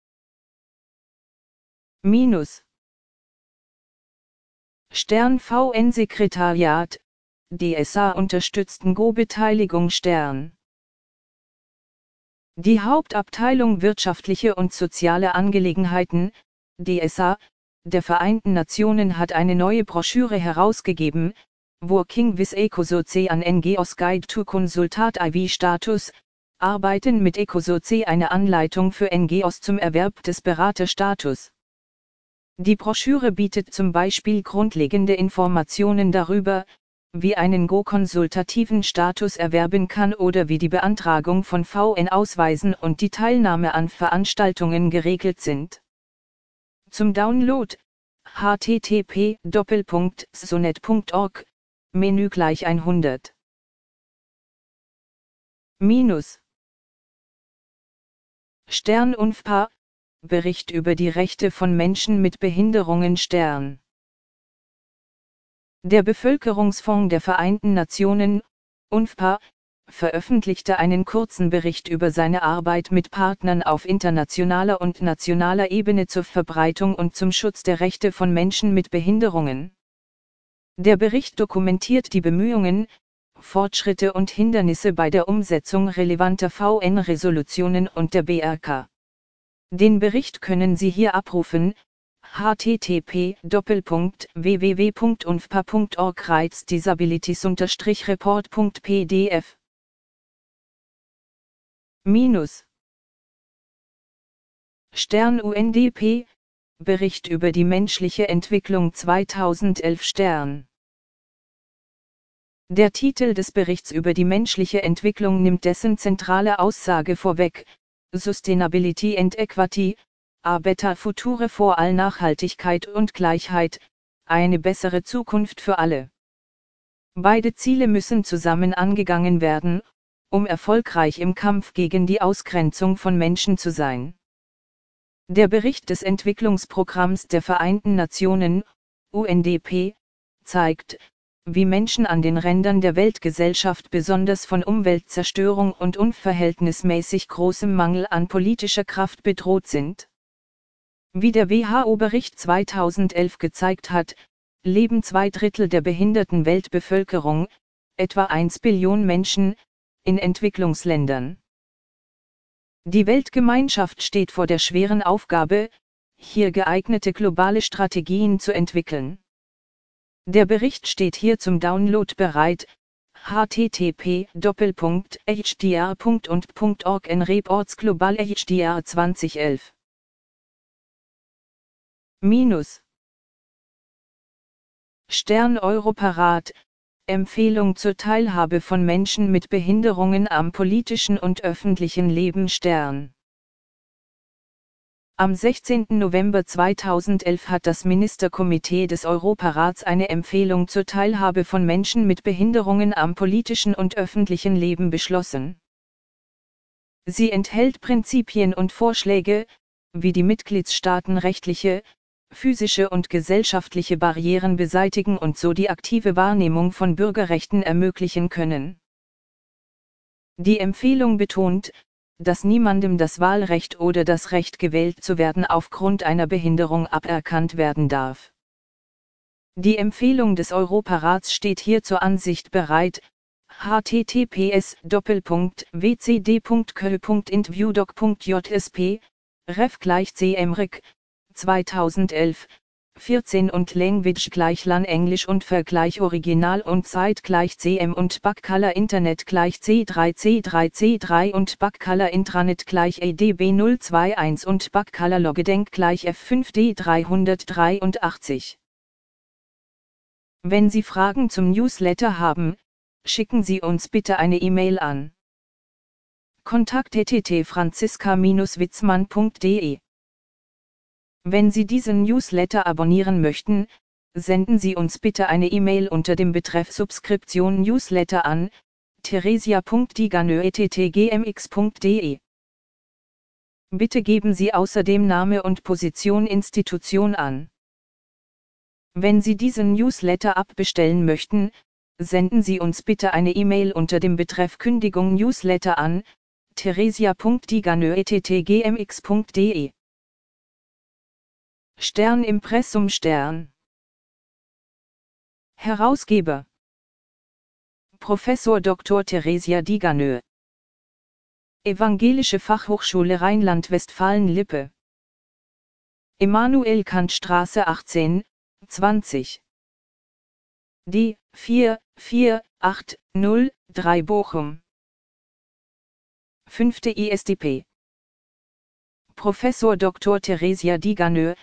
Speaker 1: Stern VN-Sekretariat, DSA unterstützten Go-Beteiligung Stern. Die Hauptabteilung Wirtschaftliche und Soziale Angelegenheiten, DSA, der Vereinten Nationen hat eine neue Broschüre herausgegeben, Working with Ecosoce an NGOs Guide to Consultat IV Status, Arbeiten mit Ecosoce, eine Anleitung für NGOs zum Erwerb des Beraterstatus. Die Broschüre bietet zum Beispiel grundlegende Informationen darüber, wie einen go-konsultativen Status erwerben kann oder wie die Beantragung von VN-Ausweisen und die Teilnahme an Veranstaltungen geregelt sind. Zum Download: http://sonet.org, Menü gleich 100. Minus. Stern UNFPA, Bericht über die Rechte von Menschen mit Behinderungen Stern. Der Bevölkerungsfonds der Vereinten Nationen, UNFPA, veröffentlichte einen kurzen Bericht über seine Arbeit mit Partnern auf internationaler und nationaler Ebene zur Verbreitung und zum Schutz der Rechte von Menschen mit Behinderungen. Der Bericht dokumentiert die Bemühungen, Fortschritte und Hindernisse bei der Umsetzung relevanter VN-Resolutionen und der BRK. Den Bericht können Sie hier abrufen: http://www.unfpa.org/disabilities-report.pdf. Minus. Stern UNDP, Bericht über die menschliche Entwicklung 2011 Stern. Der Titel des Berichts über die menschliche Entwicklung nimmt dessen zentrale Aussage vorweg: Sustainability and Equity, a better future for all, Nachhaltigkeit und Gleichheit, eine bessere Zukunft für alle. Beide Ziele müssen zusammen angegangen werden, um erfolgreich im Kampf gegen die Ausgrenzung von Menschen zu sein. Der Bericht des Entwicklungsprogramms der Vereinten Nationen, UNDP, zeigt, wie Menschen an den Rändern der Weltgesellschaft besonders von Umweltzerstörung und unverhältnismäßig großem Mangel an politischer Kraft bedroht sind. Wie der WHO-Bericht 2011 gezeigt hat, leben 2/3 der behinderten Weltbevölkerung, etwa 1 Billion Menschen, in Entwicklungsländern. Die Weltgemeinschaft steht vor der schweren Aufgabe, hier geeignete globale Strategien zu entwickeln. Der Bericht steht hier zum Download bereit: http://hdr.und.org Global HDR 2011. Minus. Stern Europarat, Empfehlung zur Teilhabe von Menschen mit Behinderungen am politischen und öffentlichen Leben Stern. Am 16. November 2011 hat das Ministerkomitee des Europarats eine Empfehlung zur Teilhabe von Menschen mit Behinderungen am politischen und öffentlichen Leben beschlossen. Sie enthält Prinzipien und Vorschläge, wie die Mitgliedstaaten rechtliche, physische und gesellschaftliche Barrieren beseitigen und so die aktive Wahrnehmung von Bürgerrechten ermöglichen können. Die Empfehlung betont, dass niemandem das Wahlrecht oder das Recht gewählt zu werden aufgrund einer Behinderung aberkannt werden darf. Die Empfehlung des Europarats steht hier zur Ansicht bereit: https://wcd.kö.interviewdoc.jsp, ref = cmric, 2011, 14 und Language = LAN Englisch und Vergleich Original und Zeit = cm und Backcolor Internet = c3c3c3 und Backcolor Intranet = adb021 und Backcolor Loggedenk = f5d383. Wenn Sie Fragen zum Newsletter haben, schicken Sie uns bitte eine E-Mail an kontakt@franziska-witzmann.de. Wenn Sie diesen Newsletter abonnieren möchten, senden Sie uns bitte eine E-Mail unter dem Betreff Subskription Newsletter an theresia.diganö@gmx.de. Bitte geben Sie außerdem Name und Position Institution an. Wenn Sie diesen Newsletter abbestellen möchten, senden Sie uns bitte eine E-Mail unter dem Betreff Kündigung Newsletter an theresia.diganö@gmx.de. Stern Impressum Stern. Herausgeber: Professor Dr. Theresia Diganö. Evangelische Fachhochschule Rheinland-Westfalen-Lippe. Emanuel-Kant-Straße 18, 20. D 44803 Bochum. 5. ISDP. Professor Dr. Theresia Diganö,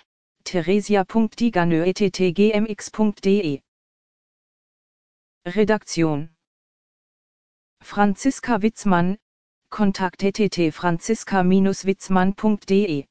Speaker 1: theresia.diganö@ttgmx.de. Redaktion: Franziska Witzmann, Kontakt franziska-witzmann.de.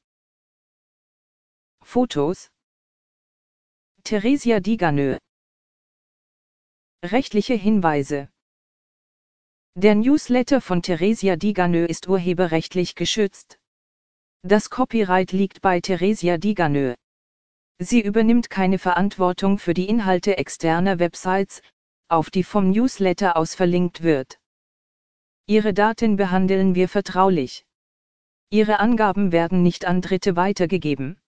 Speaker 1: Fotos: Theresia Diganö. Rechtliche Hinweise: Der Newsletter von Theresia Diganö ist urheberrechtlich geschützt. Das Copyright liegt bei Theresia Diganö. Sie übernimmt keine Verantwortung für die Inhalte externer Websites, auf die vom Newsletter aus verlinkt wird. Ihre Daten behandeln wir vertraulich. Ihre Angaben werden nicht an Dritte weitergegeben.